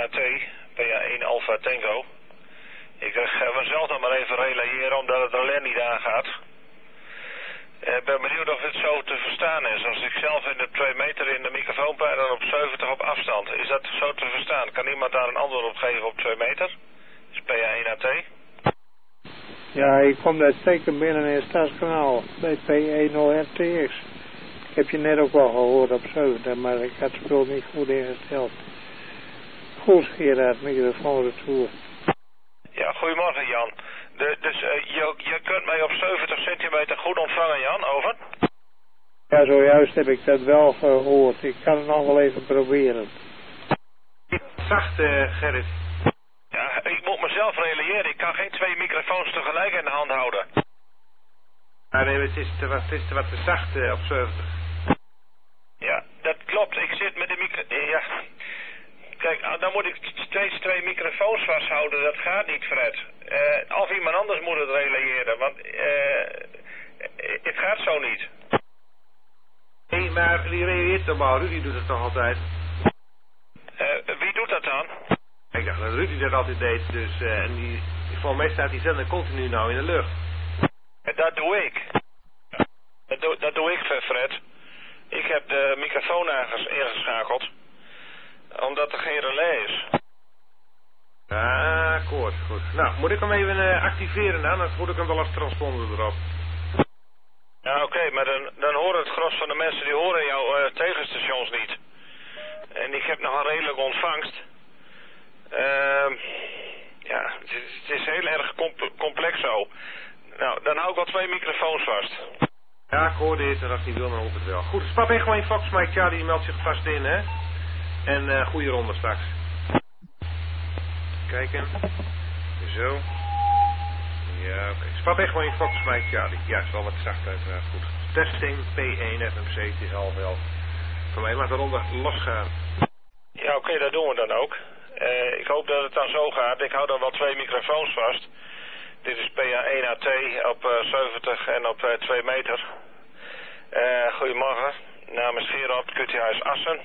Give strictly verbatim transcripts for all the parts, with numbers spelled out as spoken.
A T, P A één Alpha Tango. Ik ga mezelf nog maar even relayeren omdat het relais niet aangaat. Ik ben benieuwd of het zo te verstaan is. Als ik zelf in de twee meter in de microfoon praat en op zeventig op afstand. Is dat zo te verstaan? Kan iemand daar een antwoord op geven op twee meter? Dat is P A één A T. Ja, ik kom daar zeker binnen in het Stadskanaal bij P één nul R T X. Ik heb je net ook wel gehoord op zeventig, maar ik had het spul niet goed ingesteld. Goed, Gerard, microfoon retour. Ja, goedemorgen Jan. De, dus uh, je, je kunt mij op zeventig centimeter goed ontvangen, Jan, over? Ja, zojuist heb ik dat wel gehoord. Ik kan het nog wel even proberen. Zacht, uh, Gerrit. Ja, ik moet mezelf realiseren. Ik kan geen twee microfoons tegelijk in de hand houden. Ah, nee, het is te wat, het is te, wat te zacht uh, op zeventig. Ja, dat klopt. Ik zit met de micro... Ja. Kijk, dan moet ik steeds twee microfoons vasthouden. Dat gaat niet, Fred. Uh, of iemand anders moet het relayeren, want uh, het gaat zo niet. Hé, hey, maar die reageert normaal. Rudy doet het toch altijd? Uh, wie doet dat dan? Ik dacht dat Rudy dat altijd deed, dus uh, en die, volgens mij staat die zender continu nou in de lucht. Uh, dat doe ik. Dat doe, dat doe ik, Fred. Ik heb de microfoon ingeschakeld, omdat er geen relais is. Ah, akkoord, goed. Nou, moet ik hem even uh, activeren dan? Dan moet ik hem wel als transponder erop. Ja, oké, okay, maar dan, dan horen het gros van de mensen, die horen jouw uh, tegenstations niet. En ik heb nog een redelijke ontvangst. Uh, ja, het is, het is heel erg comp complex zo. Nou, dan hou ik wel twee microfoons vast. Ja, ik hoorde het en als hij wil, dan hoeft het wel. Goed, stap echt gewoon in Fox, Mike Charlie, die meldt zich vast in, hè. En uh, goede ronde straks. Kijken. Zo. Ja, oké. Okay. Stap echt gewoon in Fox, Mike Charlie. Ja, het is wel wat zacht uiteraard. Goed. Testing P één F M C, het is half elf. Voor mij laat de ronde losgaan. Ja, oké, okay, dat doen we dan ook. Uh, ik hoop dat het dan zo gaat. Ik hou dan wel twee microfoons vast. Dit is P A één A T op uh, zeventig en op uh, twee meter. Uh, goedemorgen. Naam is Gerard, Q T Huis Assen.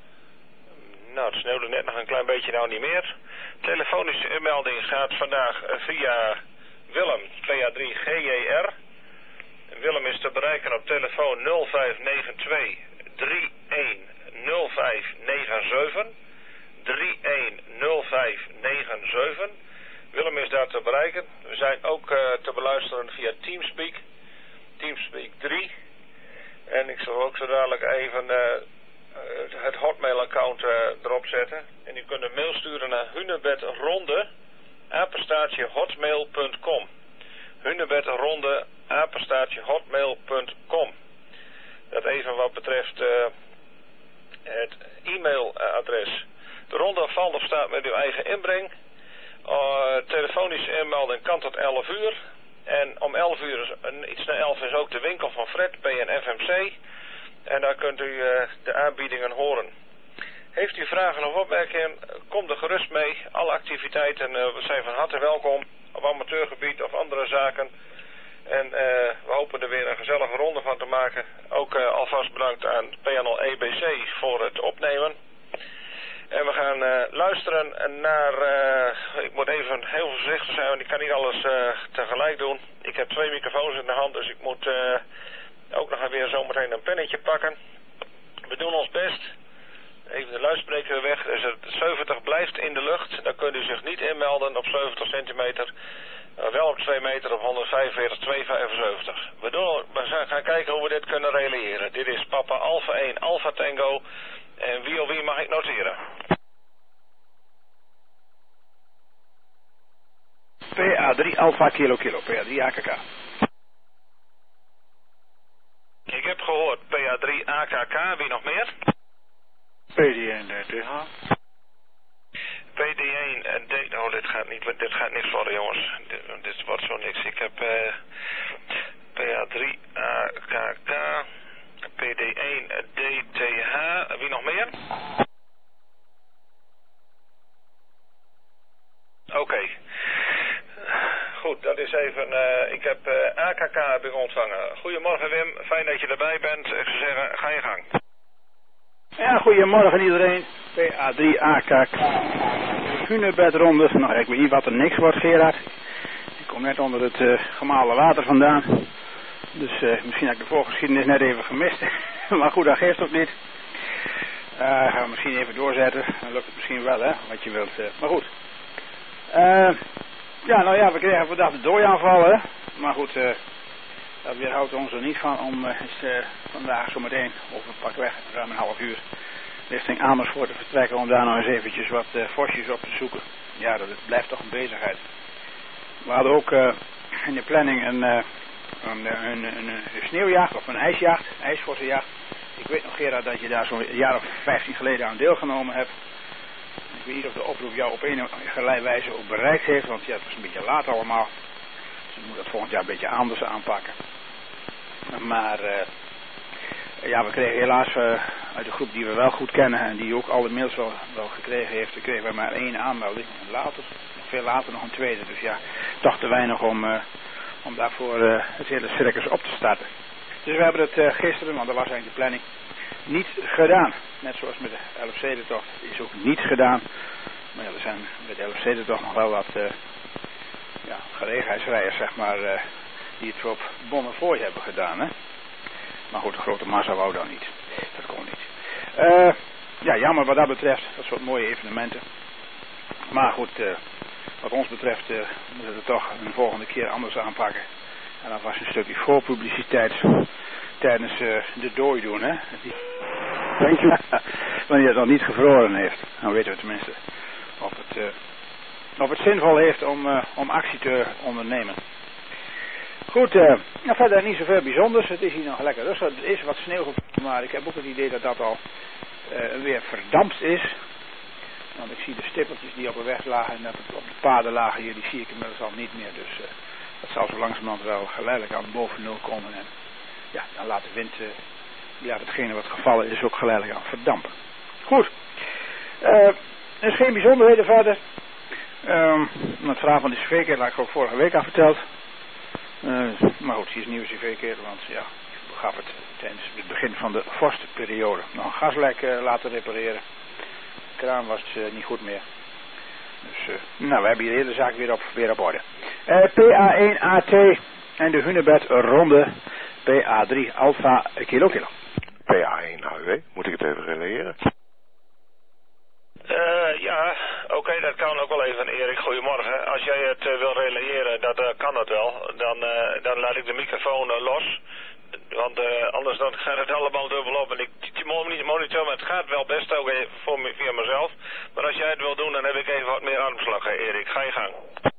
Nou, het sneeuwde net nog een klein beetje, nou niet meer. Telefonische inmelding gaat vandaag via Willem, P A drie G J R. Willem is te bereiken op telefoon nul vijf negen twee drie een nul vijf negen zeven. drie een nul vijf negen zeven. Willem is daar te bereiken. We zijn ook uh, te beluisteren via Teamspeak. Teamspeak drie. En ik zal ook zo dadelijk even uh, het Hotmail-account uh, erop zetten. En u kunt een mail sturen naar hunebedronde, apenstaartje hotmail punt com. hunebedronde, apenstaartje hotmail punt com. Dat even wat betreft uh, het e-mailadres. De ronde valt of staat met uw eigen inbreng. Uh, telefonische inmelding kan tot elf uur. En om elf uur, iets na elf, is ook de winkel van Fred, P N F M C. En daar kunt u uh, de aanbiedingen horen. Heeft u vragen of opmerkingen, kom er gerust mee. Alle activiteiten uh, zijn van harte welkom. Op amateurgebied of andere zaken. En uh, we hopen er weer een gezellige ronde van te maken. Ook uh, alvast bedankt aan P N L E B C voor het opnemen. En we gaan uh, luisteren naar... Uh, ik moet even heel voorzichtig zijn, want ik kan niet alles uh, tegelijk doen. Ik heb twee microfoons in de hand, dus ik moet uh, ook nog weer zometeen een pennetje pakken. We doen ons best. Even de luidspreker weg. Dus het zeventig blijft in de lucht. Dan kunt u zich niet inmelden op zeventig centimeter. Uh, wel op twee meter op honderdvijfenveertig tweehonderdvijfenzeventig. We, doen, we gaan kijken hoe we dit kunnen realiseren. Dit is Papa Alpha één Alpha Tango. En wie of wie mag ik noteren? P A drie Alpha Kilo Kilo, P A drie A K K. Ik heb gehoord P A drie A K K, wie nog meer? P D één D H. P D één D... Oh, dit gaat niet, dit gaat niks worden, jongens. Dit, dit wordt zo niks. Ik heb uh, P A drie A K K, P D één D T H, wie nog meer? Oké. Okay. Goed, dat is even... Uh, ik heb uh, A K K heb ik ontvangen. Goedemorgen Wim, fijn dat je erbij bent. Ik zou zeggen, ga je gang. Ja, goedemorgen iedereen. P A drie A K Hunebedronde. Nou, ik weet niet wat er niks wordt, Gerard. Ik kom net onder het uh, gemalen water vandaan. Dus uh, misschien heb ik de voorgeschiedenis net even gemist. Maar goed, dat geeft ook niet. Uh, gaan we misschien even doorzetten. Dan lukt het misschien wel, hè, wat je wilt. Uh. Maar goed. Uh, ja, nou ja, we kregen vandaag de dooiaanvallen. Maar goed, uh, dat weerhoudt ons er niet van om uh, is, uh, vandaag zometeen over pakweg ruim een half uur richting Amersfoort te vertrekken om daar nou eens eventjes wat uh, vosjes op te zoeken. Ja, dat blijft toch een bezigheid. We hadden ook uh, in de planning een, uh, een, een, een, een sneeuwjacht of een ijsjacht, ijsvossenjacht. Ik weet nog, Gerard, dat je daar zo'n jaar of vijftien geleden aan deelgenomen hebt. Ik weet niet of de oproep jou op een of andere wijze ook bereikt heeft, want ja, het was een beetje laat allemaal. Dus we moeten dat volgend jaar een beetje anders aanpakken. Maar uh, ja, we kregen helaas uh, uit de groep die we wel goed kennen en die ook alle mails wel, wel gekregen heeft, kregen we maar één aanmelding. En later, veel later nog een tweede. Dus ja, toch te weinig om, uh, om daarvoor uh, het hele circus op te starten. Dus we hebben het uh, gisteren, want dat was eigenlijk de planning, niet gedaan. Net zoals met de elfstedentocht is ook niet gedaan. Maar ja, er zijn met de elfstedentocht nog wel wat uh, ja, gelegenheidsrijders, zeg maar, uh, die het op Bonnefoy hebben gedaan. Hè? Maar goed, de grote massa wou dan niet. Dat kon niet. Uh, ja, jammer wat dat betreft. Dat soort mooie evenementen. Maar goed, uh, wat ons betreft uh, moeten we het toch een volgende keer anders aanpakken. En dat was een stukje voorpubliciteit tijdens uh, de dooi doen, hè. Dank je. Wanneer het nog niet gevroren heeft. Dan weten we tenminste of het, uh, of het zinvol heeft om, uh, om actie te ondernemen. Goed, uh, nou, verder niet zoveel bijzonders. Het is hier nog lekker rustig. Er is wat sneeuw gevallen, maar ik heb ook het idee dat dat al uh, weer verdampt is. Want ik zie de stippeltjes die op de weg lagen en op de paden lagen hier, die zie ik inmiddels al niet meer. Dus uh, dat zal zo langzamerhand wel geleidelijk aan boven nul komen. En ja, dan laat de wind, uh, ja, hetgene wat gevallen is, ook geleidelijk aan verdampen. Goed. Uh, er is geen bijzonderheden verder. Um, het verhaal van de cv-ketel had ik ook vorige week al verteld. Uh, maar goed, hier is een nieuwe cv-ketel, want ja, ik begaf het tijdens het begin van de vorstenperiode. Nog een gaslek uh, laten repareren. De kraan was uh, niet goed meer. Dus, uh, nou, we hebben hier de hele zaak weer op, weer op orde. Uh, P A één A T en de Hunebedronde P A drie Alpha Kilo Kilo. P A één A W, moet ik het even relayeren? Uh, ja, oké, okay, dat kan ook wel even, Erik. Goedemorgen. Als jij het uh, wil relayeren, dat uh, kan dat wel. Dan, uh, dan laat ik de microfoon uh, los. Want uh, anders dan gaat het allemaal dubbel op. En ik monitor, maar het gaat wel best ook even voor me, via mezelf. Maar als jij het wil doen, dan heb ik even wat meer armslag, hè, Erik. Ga je gang.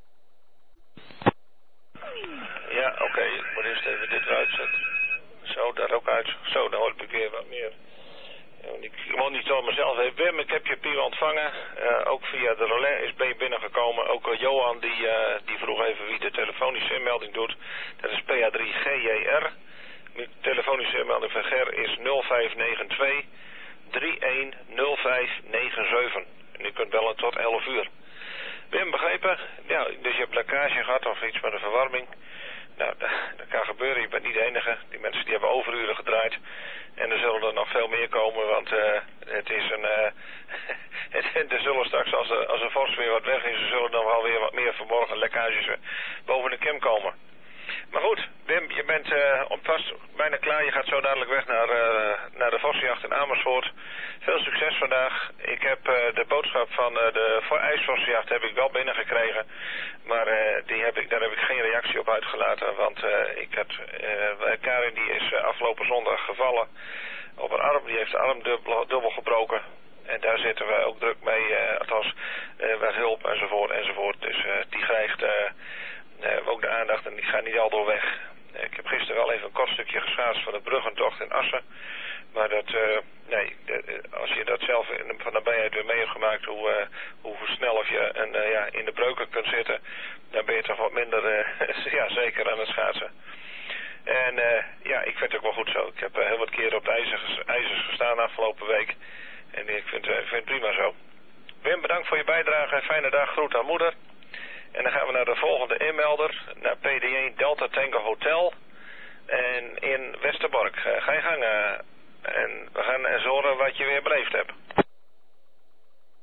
Ja, oké. Okay. Ik moet eerst even dit eruit zetten. Zo, dat ook uit. Zo, dan hoor ik weer wat meer. Ik monitor mezelf even. Wim, ik heb je Pio ontvangen. Uh, ook via de relais is B binnengekomen. Ook uh, Johan die, uh, die vroeg even wie de telefonische inmelding doet. Dat is P A drie G J R. De telefonische inmelding van Ger is nul vijf negen twee drie een nul vijf negen zeven. En u kunt bellen tot elf uur. Wim, begrepen? Ja, dus je hebt lekkage gehad of iets met de verwarming. Nou, dat kan gebeuren. Je bent niet de enige. Die mensen die hebben overuren gedraaid. En er zullen er nog veel meer komen, want uh, het is een... Uh, het, er zullen straks, als er, als er vorst weer wat weg is, er zullen dan wel weer wat meer verborgen lekkages boven de kim komen. Maar goed, Wim, je bent uh, vast bijna klaar. Je gaat zo dadelijk weg naar, uh, naar de vossenjacht in Amersfoort. Veel succes vandaag. Ik heb uh, de boodschap van uh, de ijsvossenjacht heb ik wel binnengekregen. Maar uh, die heb ik, daar heb ik geen reactie op uitgelaten. Want uh, ik had, uh, Karin die is uh, afgelopen zondag gevallen op haar arm. Die heeft de arm dubbel, dubbel gebroken. En daar zitten we ook druk mee. Uh, althans, uh, met hulp enzovoort enzovoort. Dus uh, die krijgt... Uh, Uh, ook de aandacht en die gaat niet al door weg. Uh, ik heb gisteren wel even een kort stukje geschaatst van de bruggentocht in Assen. Maar dat, uh, nee, de, als je dat zelf in, van nabijheid weer mee hebt gemaakt, hoe, uh, hoe snel of je een, uh, ja, in de breuken kunt zitten, dan ben je toch wat minder uh, ja, zeker aan het schaatsen. En uh, ja, ik vind het ook wel goed zo. Ik heb uh, heel wat keren op de ijzers, ijzers gestaan afgelopen week. En ik vind, uh, vind het prima zo. Wim, bedankt voor je bijdrage en fijne dag. Groet aan moeder. En dan gaan we naar de volgende inmelder, naar P D één Delta Tango Hotel en in Westerbork. Uh, ga je gang uh, en we gaan eens horen wat je weer beleefd hebt.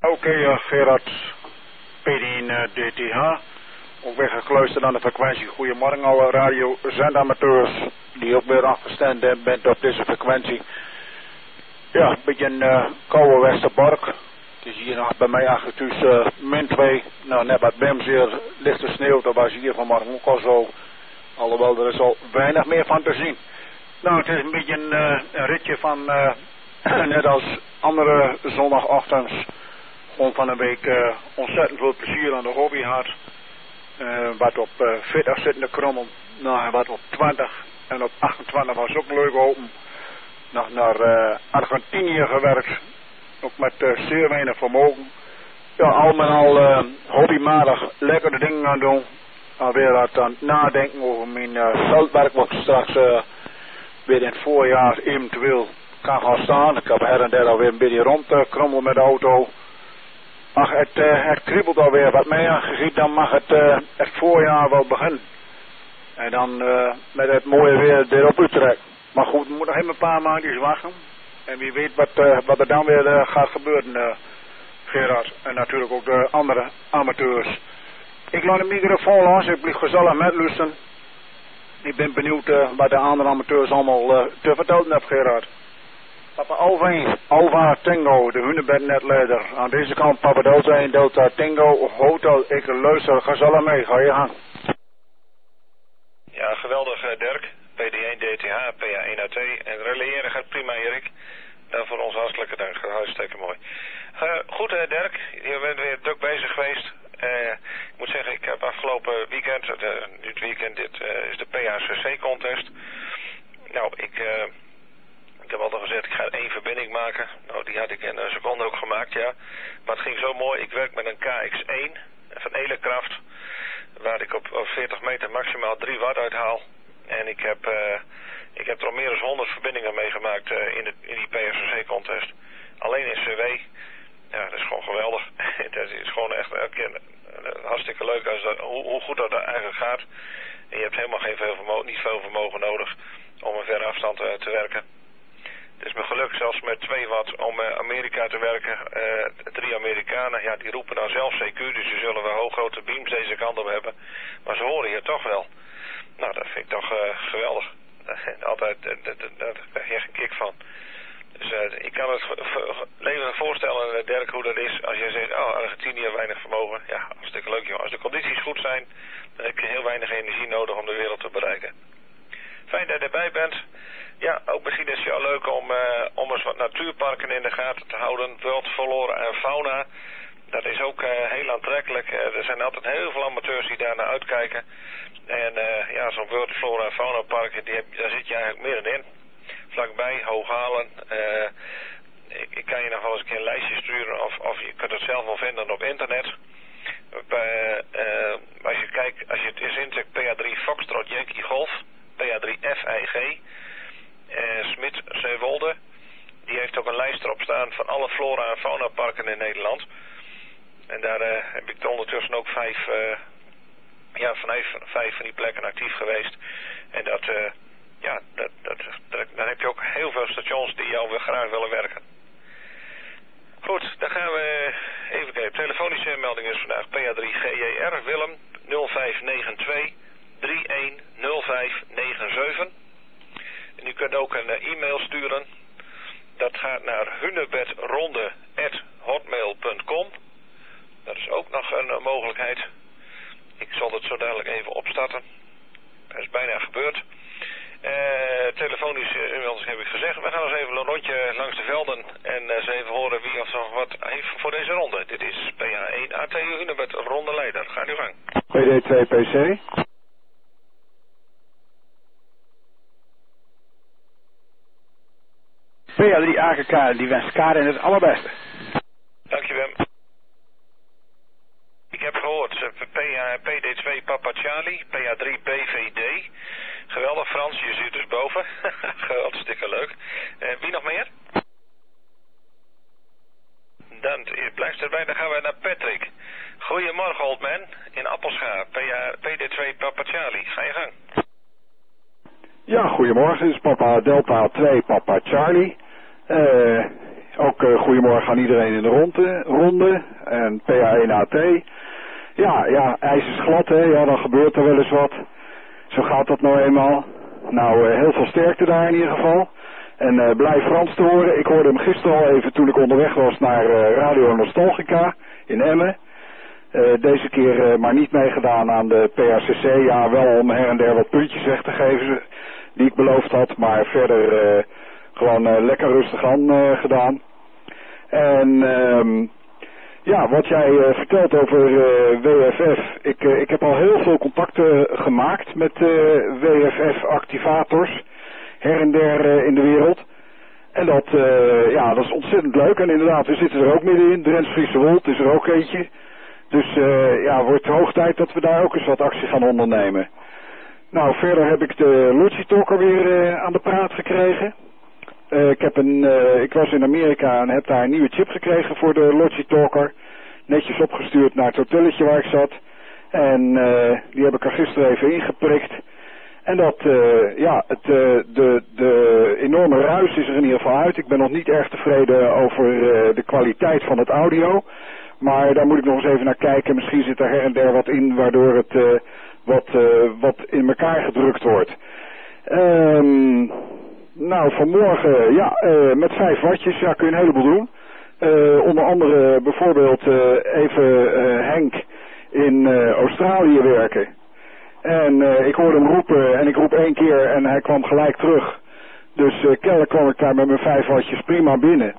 Oké, okay, uh, Gerard, P D één uh, D T H. Ook weer gekluisterd aan de frequentie. Goedemorgen alle radiozendamateurs die ook weer afgestemd bent op deze frequentie. Ja, een beetje een uh, koude Westerbork. Het is hier nog bij mij achter thuis uh, min twee. Nou, net wat Bims hier, lichte sneeuw, dat was hier vanmorgen ook al zo. Alhoewel, er is al weinig meer van te zien. Nou, het is een beetje een, uh, een ritje van, uh, net als andere zondagochtends, gewoon van een week uh, ontzettend veel plezier aan de hobby had. Uh, wat op uh, veertig zittende krommel, nou, wat op twintig en op achtentwintig was ook leuk open. Nog naar uh, Argentinië gewerkt, ook met uh, zeer weinig vermogen. Ja, al met al uh, hobbymatig lekkere dingen aan doen. Alweer wat aan het nadenken over mijn uh, veldwerk, wat ik straks uh, weer in het voorjaar eventueel kan gaan staan. Ik heb her en der alweer een beetje rond uh, krommel met de auto. Ach, het, uh, het kriebelt alweer wat meer aangegiet, dan mag het, uh, het voorjaar wel beginnen. En dan uh, met het mooie weer erop Utrecht. Maar goed, we moeten nog even een paar maandjes wachten. En wie weet wat, uh, wat er dan weer uh, gaat gebeuren, uh, Gerard. En natuurlijk ook de andere amateurs. Ik laat de microfoon los, ik blijf gezellig met luisteren. Ik ben benieuwd uh, wat de andere amateurs allemaal uh, te vertellen hebben, Gerard. Papa Alvin, Alva Tango, de hunebednetleider. Aan deze kant Papa Delta en Delta Tango, Hotel, ik luister gezellig mee, ga je gang. Ja, geweldig uh, Dirk. P D één D T H, P A één A T en relayeren gaat prima, Erik. Daarvoor ons hartelijke dank, hartstikke mooi. Uh, goed uh, Dirk, je bent weer druk bezig geweest. Uh, ik moet zeggen, ik heb afgelopen weekend, uh, dit weekend, dit uh, is de P A C C contest. Nou, ik, uh, ik heb altijd gezegd, ik ga één verbinding maken. Nou, die had ik in een seconde ook gemaakt, ja. Maar het ging zo mooi, ik werk met een K X één van Elekraft, waar ik op, op veertig meter maximaal drie watt uithaal. En ik heb, uh, ik heb er al meer dan honderd verbindingen meegemaakt uh, in, de, in die P A C C contest. Alleen in C W. Ja, dat is gewoon geweldig. Dat is gewoon echt elke keer hartstikke leuk als dat, hoe, hoe goed dat eigenlijk gaat. En je hebt helemaal geen veel vermogen, niet veel vermogen nodig om een verre afstand uh, te werken. Het is me gelukt zelfs met twee watt om uh, Amerika te werken. Uh, drie Amerikanen, ja, die roepen dan zelf C Q, dus ze zullen wel hooggrote beams deze kant op hebben. Maar ze horen hier toch wel. Nou, dat vind ik toch uh, geweldig. Altijd, uh, daar krijg je echt een kick van. Dus uh, ik kan het leven voorstellen, uh, Dirk, hoe dat is als je zegt, oh, Argentinië weinig vermogen. Ja, hartstikke leuk, joh. Als de condities goed zijn, dan heb je heel weinig energie nodig om de wereld te bereiken. Fijn dat je erbij bent. Ja, ook misschien is het jou leuk om, uh, om eens wat natuurparken in de gaten te houden. Wild, flora en fauna. Dat is ook uh, heel aantrekkelijk. Uh, er zijn altijd heel veel amateurs die daar naar uitkijken. En uh, ja, zo'n World Flora en Fauna park, die heb, daar zit je eigenlijk middenin. Vlakbij, Hooghalen. Uh, ik, ik kan je nog wel eens een keer een lijstje sturen of, of je kunt het zelf wel vinden op internet. Bij, uh, als je kijkt, als je het is intikt P A drie Foxtrot Yankee Golf, P A drie F I G, uh, Smit Zeewolde, die heeft ook een lijst erop staan van alle flora en fauna parken in Nederland. En daar uh, heb ik er ondertussen ook vijf, uh, ja, vijf, vijf van die plekken actief geweest. En dat, uh, ja, dat, dat, dat, dan heb je ook heel veel stations die jou weer graag willen werken. Goed, dan gaan we even kijken. Telefonische melding is vandaag P A drie G J R Willem nul vijf negen twee drie een nul vijf negen zeven. En u kunt ook een uh, e-mail sturen. Dat gaat naar hunebedronde at hotmail punt com. Dat is ook nog een uh, mogelijkheid. Ik zal het zo dadelijk even opstarten. Dat is bijna gebeurd. Uh, telefonisch uh, heb ik gezegd. We gaan eens even een rondje langs de velden en uh, eens even horen wie of nog wat heeft voor deze ronde. Dit is P A één A T U Hunebed ronde leider. Ga nu gang. P D twee P C. P A drie A K K, die wenst Karin het allerbeste. Dank je, Wim. Ik heb gehoord, P D twee Papa Charlie, P A drie B V D. Geweldig Frans, je zit dus boven. Hartstikke leuk. Uh, wie nog meer? Dan blijft erbij, dan gaan we naar Patrick. Goedemorgen, oldman. In Appelscha, P D twee Papa Charlie. Ga je gang. Ja, goedemorgen. Dit is Papa Delta twee Papa Charlie. Uh, ook uh, goedemorgen aan iedereen in de ronde. ronde en P A één A T. Ja, ja, ijs is glad, hè. Ja, dan gebeurt er wel eens wat. Zo gaat dat nou eenmaal. Nou, uh, heel veel sterkte daar in ieder geval. En uh, blij Frans te horen. Ik hoorde hem gisteren al even toen ik onderweg was naar uh, Radio Nostalgica in Emmen. Uh, deze keer uh, maar niet meegedaan aan de P A C C. Ja, wel om her en der wat puntjes weg te geven die ik beloofd had. Maar verder uh, gewoon uh, lekker rustig aan uh, gedaan. En um, ja, wat jij uh, vertelt over uh, W F F. Ik, uh, ik heb al heel veel contacten gemaakt met uh, W F F-activators. Her en der uh, in de wereld. En dat, uh, ja, dat is ontzettend leuk. En inderdaad, we zitten er ook middenin. Drents Friese Wold is er ook eentje. Dus uh, ja, wordt hoog tijd dat we daar ook eens wat actie gaan ondernemen. Nou, verder heb ik de Logitalker weer uh, aan de praat gekregen. Uh, ik, heb een, uh, ik was in Amerika en heb daar een nieuwe chip gekregen voor de Logitalker. Netjes opgestuurd naar het hotelletje waar ik zat. En uh, die heb ik er gisteren even ingeprikt. En dat, uh, ja, het, uh, de, de enorme ruis is er in ieder geval uit. Ik ben nog niet erg tevreden over uh, de kwaliteit van het audio. Maar daar moet ik nog eens even naar kijken. Misschien zit er her en der wat in waardoor het uh, wat, uh, wat in elkaar gedrukt wordt. Um, nou, vanmorgen, ja, uh, met vijf wattjes, ja, kun je een heleboel doen. Uh, onder andere bijvoorbeeld uh, even uh, Henk in uh, Australië werken. En uh, ik hoorde hem roepen en ik roep één keer en hij kwam gelijk terug. Dus uh, kennelijk kwam ik daar met mijn vijf wattjes prima binnen.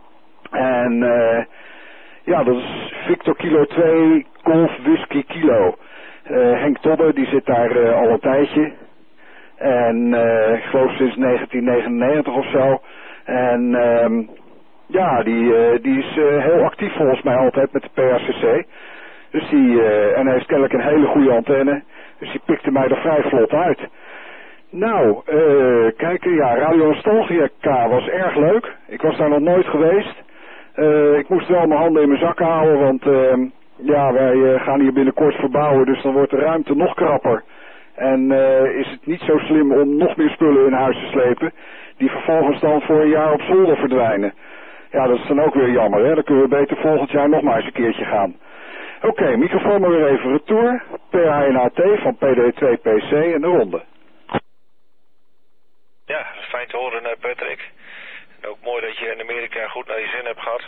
En uh, ja, dat is Victor Kilo twee, Golf Whisky Kilo. Uh, Henk Tobbe, die zit daar uh, al een tijdje. En uh, ik geloof sinds negentien negenennegentig of zo. En um, ja, die, uh, die is uh, heel actief volgens mij altijd met de P A C C. Dus die, uh, en hij heeft kennelijk een hele goede antenne. Dus die pikte mij er vrij vlot uit. Nou, uh, kijk, ja, Radio Nostalgica was erg leuk. Ik was daar nog nooit geweest. Uh, ik moest wel mijn handen in mijn zakken houden, want uh, ja, wij uh, gaan hier binnenkort verbouwen, dus dan wordt de ruimte nog krapper. En uh, is het niet zo slim om nog meer spullen in huis te slepen, die vervolgens dan voor een jaar op zolder verdwijnen. Ja, dat is dan ook weer jammer, hè. Dan kunnen we beter volgend jaar nog maar eens een keertje gaan. Oké, okay, microfoon maar weer even retour. P A één A T van P D twee P C en de ronde. Ja, fijn te horen, Patrick. En ook mooi dat je in Amerika goed naar je zin hebt gehad.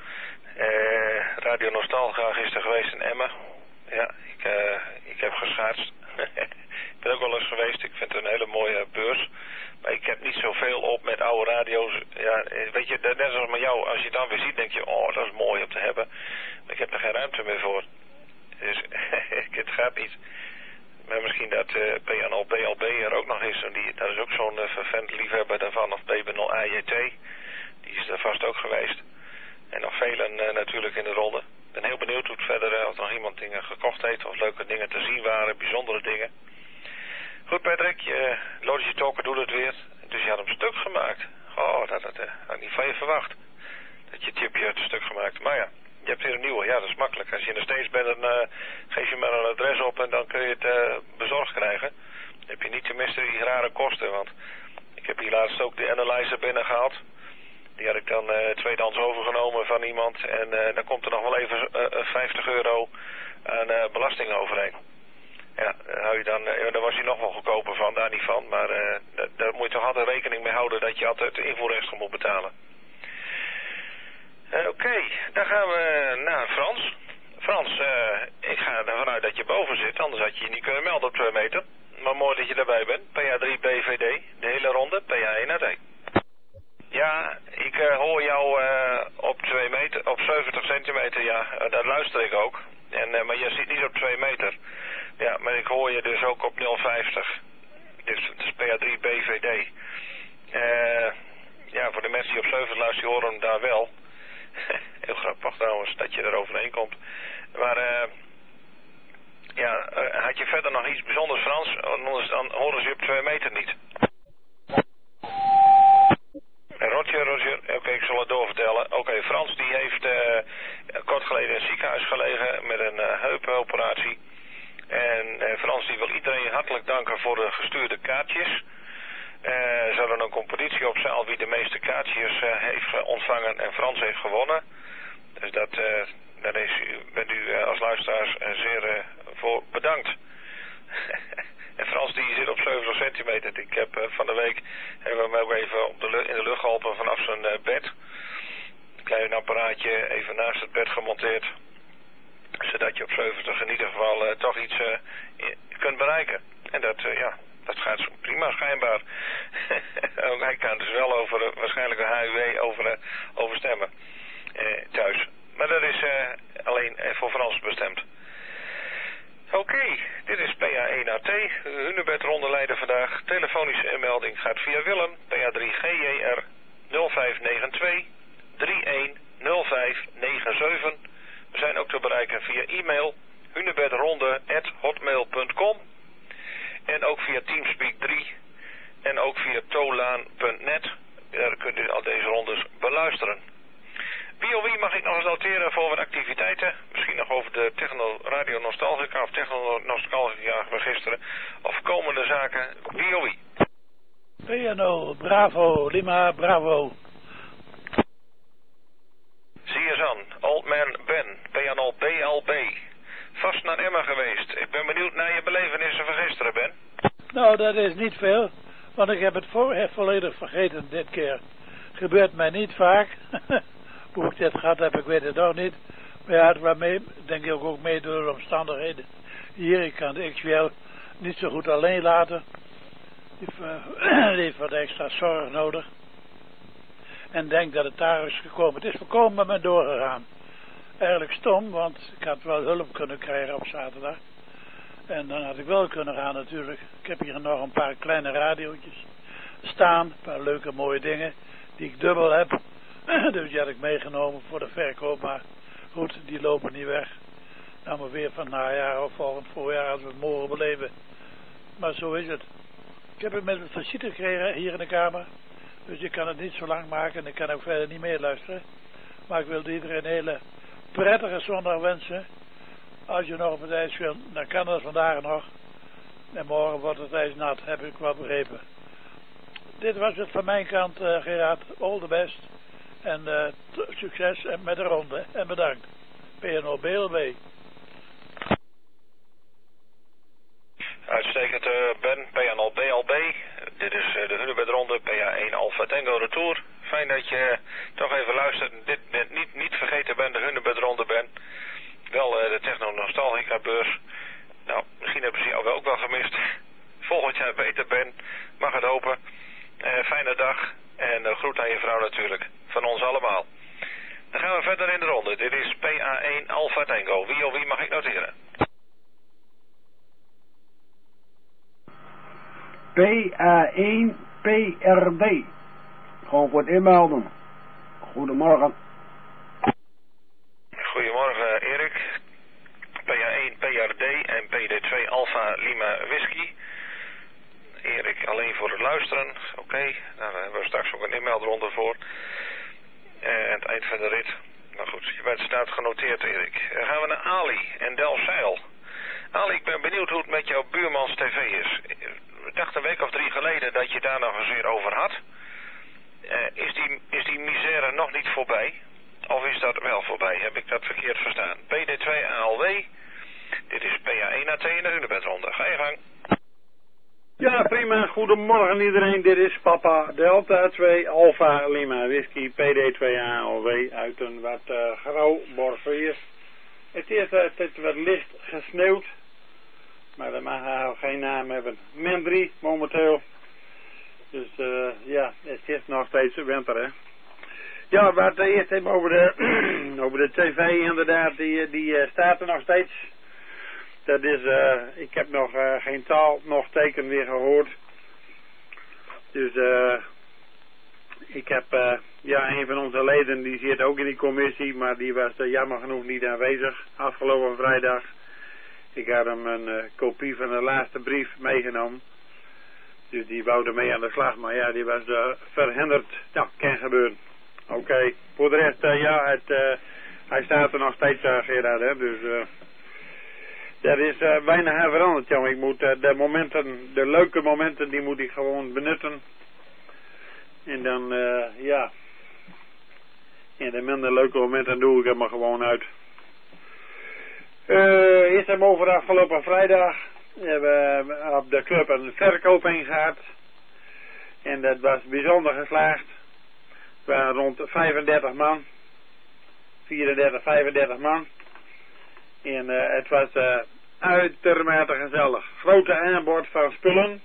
Uh, Radio Nostalgia gisteren geweest in Emmen. Ja, ik, uh, ik heb geschaatst. Ik ben ook wel eens geweest. Ik vind het een hele mooie beurs. Maar ik heb niet zoveel op met oude radio's. Ja, weet je, net zoals met jou. Als je het dan weer ziet, denk je, oh, dat is mooi om te hebben. Maar ik heb er geen ruimte meer voor. Dus het gaat niet. Maar misschien dat uh, P nul B L B er ook nog is. En die, dat is ook zo'n uh, vervent liefhebber daarvan. Of B B nul A J T. Die is er vast ook geweest. En nog velen uh, natuurlijk in de ronde. Ik ben heel benieuwd hoe het verder, uh, of nog iemand dingen gekocht heeft. Of leuke dingen te zien waren. Bijzondere dingen. Goed, Patrick. Je Logitalker doet het weer. Dus je had hem stuk gemaakt. Oh, dat, dat uh, had ik niet van je verwacht. Dat je chipje had stuk gemaakt. Maar ja. Je hebt weer een nieuwe, ja, dat is makkelijk. Als je in de States bent, dan uh, geef je maar een adres op en dan kun je het uh, bezorgd krijgen. Dan heb je niet tenminste die rare kosten, want ik heb hier laatst ook de analyzer binnengehaald. Die had ik dan uh, tweedehands overgenomen van iemand en uh, dan komt er nog wel even uh, vijftig euro aan uh, belasting overheen. Ja, daar, hou je dan, uh, daar was hij nog wel goedkoper van, daar niet van, maar uh, daar, daar moet je toch altijd rekening mee houden dat je altijd invoerrechten moet betalen. Uh, Oké, okay. Dan gaan we naar Frans. Frans, uh, ik ga ervan uit dat je boven zit, anders had je je niet kunnen melden op twee meter. Maar mooi dat je erbij bent. P A drie B V D, de hele ronde, P A één A T. Ja, ik uh, hoor jou uh, op twee meter, op zeventig centimeter, ja, uh, dat luister ik ook. En, uh, maar je zit niet op twee meter. Ja, maar ik hoor je dus ook op nul vijftig. Dus het is P A drie B V D. Uh, ja, voor de mensen die op zeventig luisteren, horen hem daar wel. Heel grappig trouwens dat je er overheen komt. Maar uh, ja, uh, had je verder nog iets bijzonders Frans? Anders dan horen ze je op twee meter niet. Roger, Roger, oké, okay, ik zal het doorvertellen. Oké, okay, Frans die heeft uh, kort geleden in het ziekenhuis gelegen met een uh, heupoperatie. En uh, Frans die wil iedereen hartelijk danken voor de gestuurde kaartjes. Uh, ze hadden een competitie op zaal wie de meeste kaartjes uh, heeft ontvangen en Frans heeft gewonnen. Dus dat, uh, daar is u, bent u uh, als luisteraars uh, zeer uh, voor bedankt. En Frans die zit op zeventig centimeter. Ik heb uh, van de week hebben we hem ook even op de lucht, in de lucht geholpen vanaf zijn uh, bed. Een klein apparaatje even naast het bed gemonteerd. Zodat je op zeventig in ieder geval uh, toch iets uh, kunt bereiken. En dat, uh, ja, dat gaat prima schijnbaar. Hij kan dus wel over uh, waarschijnlijk een H U W over, uh, over stemmen uh, thuis. Maar dat is uh, alleen uh, voor Frans bestemd. Oké, okay, dit is P A één A T, Hunebed rondeleider vandaag. Telefonische melding gaat via Willem, P A drie G J R nul vijf negen twee drie een nul vijf negen zeven. We zijn ook te bereiken via e-mail hunebedronde at hotmail punt com en ook via Teamspeak drie en ook via tolaan punt net. Daar kunt u al deze rondes beluisteren. Wie of wie mag ik nog eens noteren voor wat activiteiten? Misschien nog over de Techno Radio Nostalgica of Techno Nostalgica registeren of komende zaken. Wie of wie? P N O, Bravo, Lima, Bravo. Zie eens aan, Old Man Ben, P N O B L B. Vast naar Emma geweest. Ik ben benieuwd naar je belevenissen van gisteren, Ben. Nou, dat is niet veel, want ik heb het voor, volledig vergeten dit keer. Gebeurt mij niet vaak. Hoe ik dit gehad heb, ik weet het ook niet. Maar ja, het was mee, denk ik ook mee door de omstandigheden. Hier, ik kan de X W L niet zo goed alleen laten. Die heeft wat extra zorg nodig. En denk dat het daar is gekomen. Het is voorkomen met me doorgegaan. Eigenlijk stom, want ik had wel hulp kunnen krijgen op zaterdag. En dan had ik wel kunnen gaan natuurlijk. Ik heb hier nog een paar kleine radiootjes staan. Een paar leuke mooie dingen die ik dubbel heb. Dus die had ik meegenomen voor de verkoop. Maar goed, die lopen niet weg. Nou maar weer van najaar of volgend voorjaar als we het mogen beleven. Maar zo is het. Ik heb het met het visite gekregen hier in de kamer. Dus ik kan het niet zo lang maken en ik kan ook verder niet meer luisteren. Maar ik wil iedereen een hele prettige zondag wensen. Als je nog op het ijs wil, dan kan dat vandaag nog. En morgen wordt het ijs nat, heb ik wel begrepen. Dit was het van mijn kant, uh, Gerard. All the best. En uh, succes met de ronde. En bedankt. P N O B L B. Uitstekend, uh, Ben, P N O B L B. Dit is uh, de Hunebedronde, P A één Alpha Tango Retour. Fijn dat je uh, toch even luistert. Dit net niet, niet vergeten ben, de Hunebedronde ben. Wel uh, de Techno Nostalgica beurs. Nou, misschien hebben ze jou ook wel gemist. Volgend jaar beter, Ben. Mag het hopen. Uh, fijne dag. En uh, groet aan je vrouw natuurlijk. Van ons allemaal. Dan gaan we verder in de ronde. Dit is P A één Alpha Tango. Wie of wie mag ik noteren? P A één P R D. Gewoon voor het inmelden. Goedemorgen. Goedemorgen Erik. P A één P R D en P D twee Alpha Lima Whisky. Erik alleen voor het luisteren. Oké, okay. Nou, daar hebben we straks ook een inmeldronde voor. En het eind van de rit. Nou goed, je bent staat genoteerd Erik. Dan gaan we naar Ali en Delfzijl. Ali, ik ben benieuwd hoe het met jouw buurmans tv is. Ik dacht een week of drie geleden dat je daar nog eens weer over had. Uh, is, die, is die misère nog niet voorbij? Of is dat wel voorbij? Heb ik dat verkeerd verstaan? P D twee A L W. Dit is P A één A T in de Hunebedronde. Ga je gang. Ja, prima. Goedemorgen iedereen. Dit is Papa Delta twee Alpha Lima Whisky P D twee A L W uit een wat uh, grauw Borveer. Het is uh, het wat licht gesneeuwd. Maar dat mag uh, geen naam hebben. min drie momenteel. Dus uh, ja, het is nog steeds winter hè. Ja, wat uh, eerst even over de, over de tv inderdaad. Die, die uh, staat er nog steeds. Dat is, uh, ik heb nog uh, geen taal, nog teken weer gehoord. Dus uh, ik heb, uh, ja, een van onze leden die zit ook in die commissie, maar die was uh, jammer genoeg niet aanwezig afgelopen vrijdag. Ik had hem een uh, kopie van de laatste brief meegenomen. Dus die wou ermee aan de slag, maar ja, die was uh, verhinderd. Nou, kan gebeuren. Oké, okay. Voor de rest, uh, ja, het, uh, hij staat er nog steeds, uh, Gerard, hè, dus... Uh, Er is uh, weinig aan veranderd, jongen. Ik moet uh, de momenten, de leuke momenten, die moet ik gewoon benutten. En dan, uh, ja. En de minder leuke momenten doe ik er maar gewoon uit. Uh, eerst hebben we over de afgelopen vrijdag hebben we op de club een verkoping gehad. En dat was bijzonder geslaagd. Het waren rond vijfendertig man. vierendertig, vijfendertig man. En uh, het was uh, uitermate gezellig. Grote aanbod van spullen.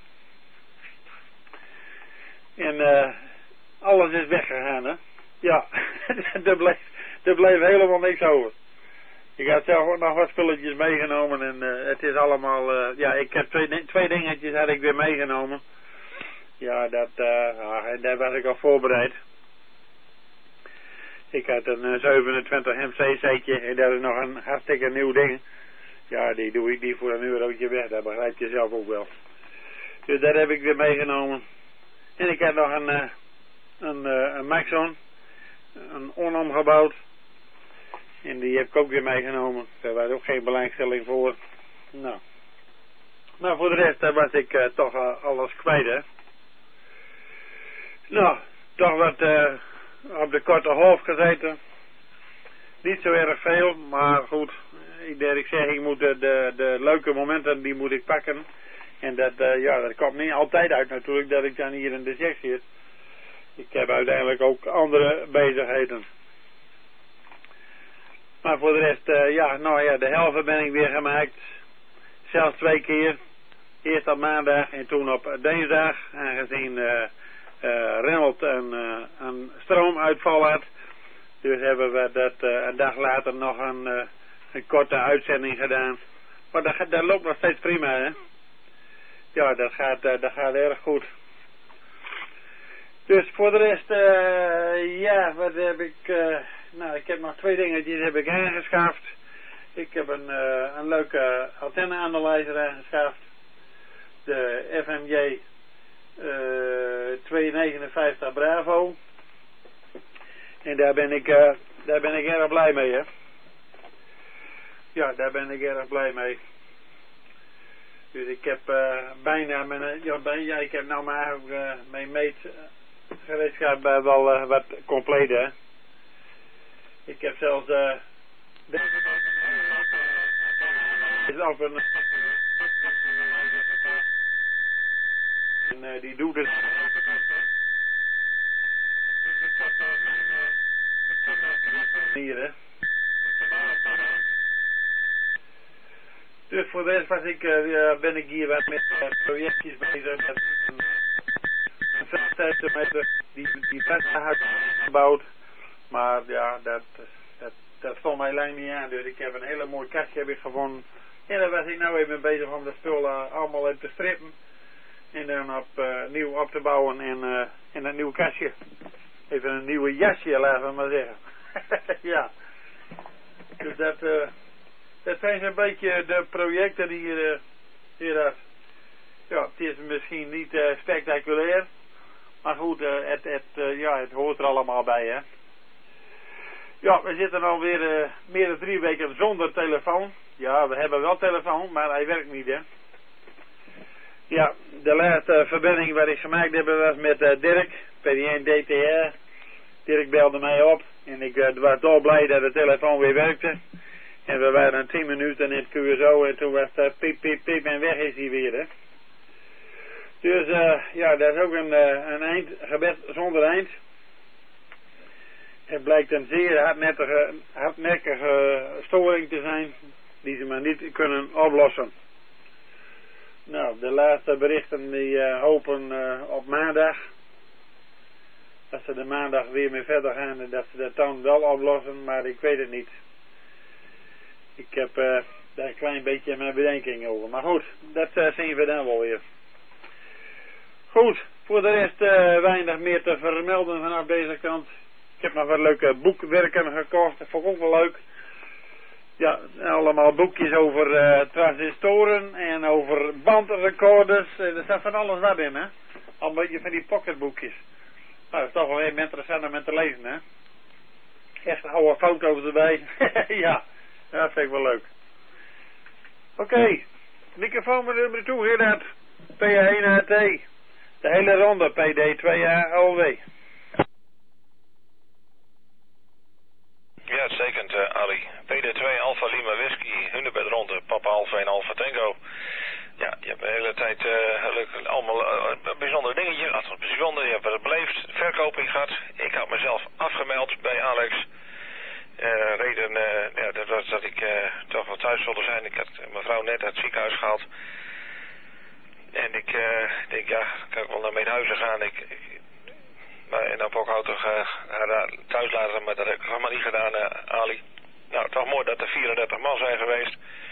En uh, alles is weggegaan, hè. Ja, er, bleef, er bleef helemaal niks over. Ik had zelf ook nog wat spulletjes meegenomen en uh, het is allemaal... Uh, ja, ik heb twee, twee dingetjes had ik weer meegenomen. Ja, dat, uh, ah, daar was ik al voorbereid. Ik had een uh, zevenentwintig M C setje en dat is nog een hartstikke nieuw ding. Ja, die doe ik niet voor een eurotje weg, dat begrijp je zelf ook wel. Dus dat heb ik weer meegenomen. En ik heb nog een, uh, een, uh, een Maxon, een onomgebouwd. En die heb ik ook weer meegenomen. Daar was ook geen belangstelling voor. Nou. Maar voor de rest daar was ik uh, toch uh, alles kwijt, hè. Nou, toch wat uh, op de korte hoofd gezeten. Niet zo erg veel, maar goed. Ik, ik zeg, ik moet de, de, de leuke momenten, die moet ik pakken. En dat, uh, ja, dat komt niet altijd uit natuurlijk, dat ik dan hier in de jack zit. Ik heb uiteindelijk ook andere bezigheden. Maar voor de rest, uh, ja, nou ja, de helft ben ik weer gemaakt. Zelfs twee keer. Eerst op maandag en toen op dinsdag. Aangezien uh, uh, Renold een, uh, een stroomuitval had. Dus hebben we dat uh, een dag later nog een, uh, een korte uitzending gedaan. Maar dat, dat loopt nog steeds prima, hè. Ja, dat gaat, uh, dat gaat erg goed. Dus voor de rest, uh, ja, wat heb ik... Uh, nou, ik heb nog twee dingetjes heb ik aangeschaft. Ik heb een, uh, een leuke antenne-analyzer aangeschaft. De F M J uh, tweehonderdnegenenvijftig Bravo. En daar ben ik, uh, daar ben ik erg blij mee, hè. Ja, daar ben ik erg blij mee. Dus ik heb uh, bijna mijn, ja, bij, ja, ik heb nou maar uh, mijn meetgereedschap uh, wel uh, wat compleet, hè. Ik heb zelfs uh, is op een en uh, die doet het hier, hè. Dus voor de rest was ik, uh, ben ik hier wat met uh, projectjes bezig met een vestijden met de, die, die vesthuis gebouwd. Maar ja, dat, dat, dat stond mij lang niet aan. Dus ik heb een hele mooi kastje heb ik gevonden. En daar was ik nou even bezig om de spullen allemaal in te strippen. En dan op, uh, nieuw op te bouwen in, uh, in een nieuw kastje. Even een nieuwe jasje, laten we maar zeggen. Ja. Dus dat, uh, dat zijn zo'n beetje de projecten die hier, uh, hier had. Ja, het is misschien niet uh, spectaculair. Maar goed, uh, het, het, uh, ja, het hoort er allemaal bij, hè. Ja, we zitten alweer uh, meer dan drie weken zonder telefoon. Ja, we hebben wel telefoon, maar hij werkt niet, hè. Ja, de laatste verbinding waar ik gemaakt heb was met uh, Dirk, P D één D T R. Dirk belde mij op en ik uh, was dol blij dat de telefoon weer werkte. En we waren tien minuten in het Q S O en toen was het piep, piep, piep en weg is hij weer, hè. Dus uh, ja, dat is ook een, uh, een eind, gebed zonder eind. Het blijkt een zeer hardnekkige, hardnekkige storing te zijn, die ze maar niet kunnen oplossen. Nou, de laatste berichten die uh, hopen uh, op maandag. Dat ze de maandag weer mee verder gaan en dat ze dat dan wel oplossen, maar ik weet het niet. Ik heb uh, daar een klein beetje mijn bedenking over. Maar goed, dat uh, zien we dan wel weer. Goed, voor de rest uh, weinig meer te vermelden vanaf deze kant. Ik heb nog wat leuke boekwerken gekocht, dat vond ik ook wel leuk. Ja, allemaal boekjes over uh, transistoren en over bandrecorders. Uh, er staat van alles wat in, hè. Al een beetje van die pocketboekjes. Nou, dat is toch wel even interessant om te lezen, hè. Echt oude foto's erbij. Ja, dat vind ik wel leuk. Oké, okay. Microfoon met nummer toe, Gerard. P A één A T. De hele ronde, P D twee A L W. Ja, uitstekend, uh, Ali. P D twee Alpha Lima Whisky, Hunebed Ronde, Papa Alpha en Alpha Tango. Ja, je hebt de hele tijd uh, allemaal uh, bijzondere dingetjes gehad. Bijzonder, je hebt het beleefd, verkoping gehad. Ik had mezelf afgemeld bij Alex. Uh, reden uh, ja, dat was dat ik uh, toch wel thuis wilde zijn. Ik had mijn vrouw net uit het ziekenhuis gehaald. En ik uh, denk, ja, kan ik wel naar Meedhuizen gaan. Ik, ik, maar in een auto uh, thuis laten, maar dat heb ik helemaal niet gedaan, uh, Ali. Nou, toch mooi dat er vierendertig man zijn geweest.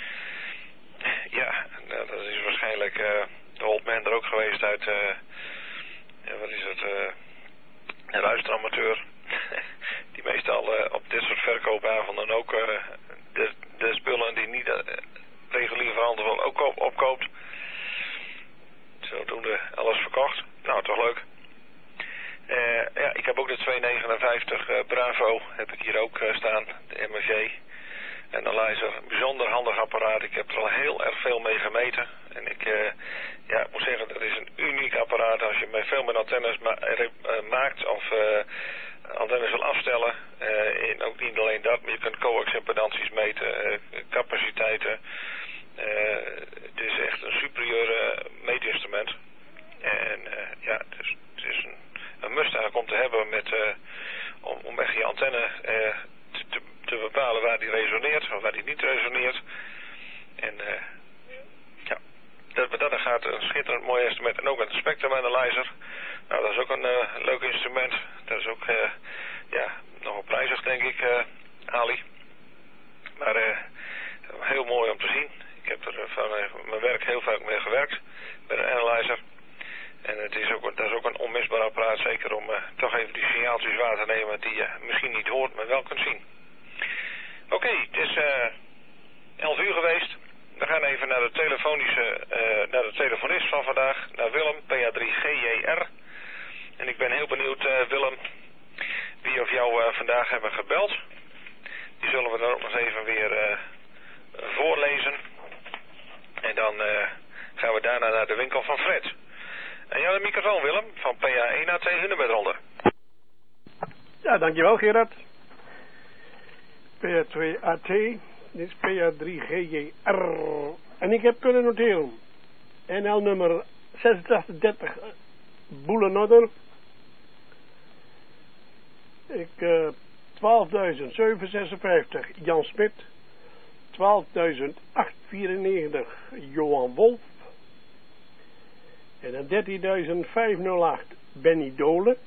Ja, nou, dat is waarschijnlijk uh, de old man er ook geweest uit, uh, ja, wat is het, uh, een luisteramateur. Die meestal uh, op dit soort verkoopavonden ook uh, de, de spullen die niet uh, regulier verhandeld worden ook op, opkoopt. Zodoende alles verkocht. Nou, toch leuk. Uh, ja, ik heb ook de tweehonderdnegenenvijftig uh, Bravo, heb ik hier ook uh, staan, de M F J. Analyzer, een bijzonder handig apparaat. Ik heb er al heel erg veel mee gemeten. En ik uh, ja, ik moet zeggen, dat is een uniek apparaat als je met veel meer antennes ma uh, maakt of uh, antennes wil afstellen. Uh, en ook niet alleen dat, maar je kunt coax-impedanties meten, uh, capaciteiten. Uh, het is echt een superieure meetinstrument. En uh, ja, het is, het is een, een must eigenlijk om te hebben met, uh, om, om echt je antenne uh, te, te, te bepalen waar die resoneert of waar die niet resoneert. En uh, ja, dat, dat gaat een schitterend mooi instrument. En ook een spectrum analyzer. Nou, dat is ook een uh, leuk instrument. Dat is ook uh, ja, nogal prijzig, denk ik, uh, Ali. Maar uh, heel mooi om te zien. Ik heb er van uh, mijn werk heel vaak mee gewerkt met een analyzer. En het is ook, dat is ook een onmisbaar apparaat, zeker om uh, toch even die signaaltjes waar te nemen die je misschien niet hoort, maar wel kunt zien. Oké, okay, het is uh, elf uur geweest. We gaan even naar de telefonische, uh, naar de telefonist van vandaag, naar Willem, P A drie G J R. En ik ben heel benieuwd, uh, Willem, wie of jou uh, vandaag hebben gebeld. Die zullen we dan ook nog even weer uh, voorlezen. En dan uh, gaan we daarna naar de winkel van Fred. En jou de microfoon, Willem, van P A één A T Hunebedronde. Ja, dankjewel Gerard. P A twee A T, dit is P A drie G J R. En ik heb kunnen noteren. N L nummer zesentachtig dertig Boelenotter. Ik uh, twaalfduizend zevenhonderdzesenvijftig Jan Smit. twaalfduizend achthonderdvierennegentig Johan Wolf. En dan dertienduizend vijfhonderdacht Benny Dolen.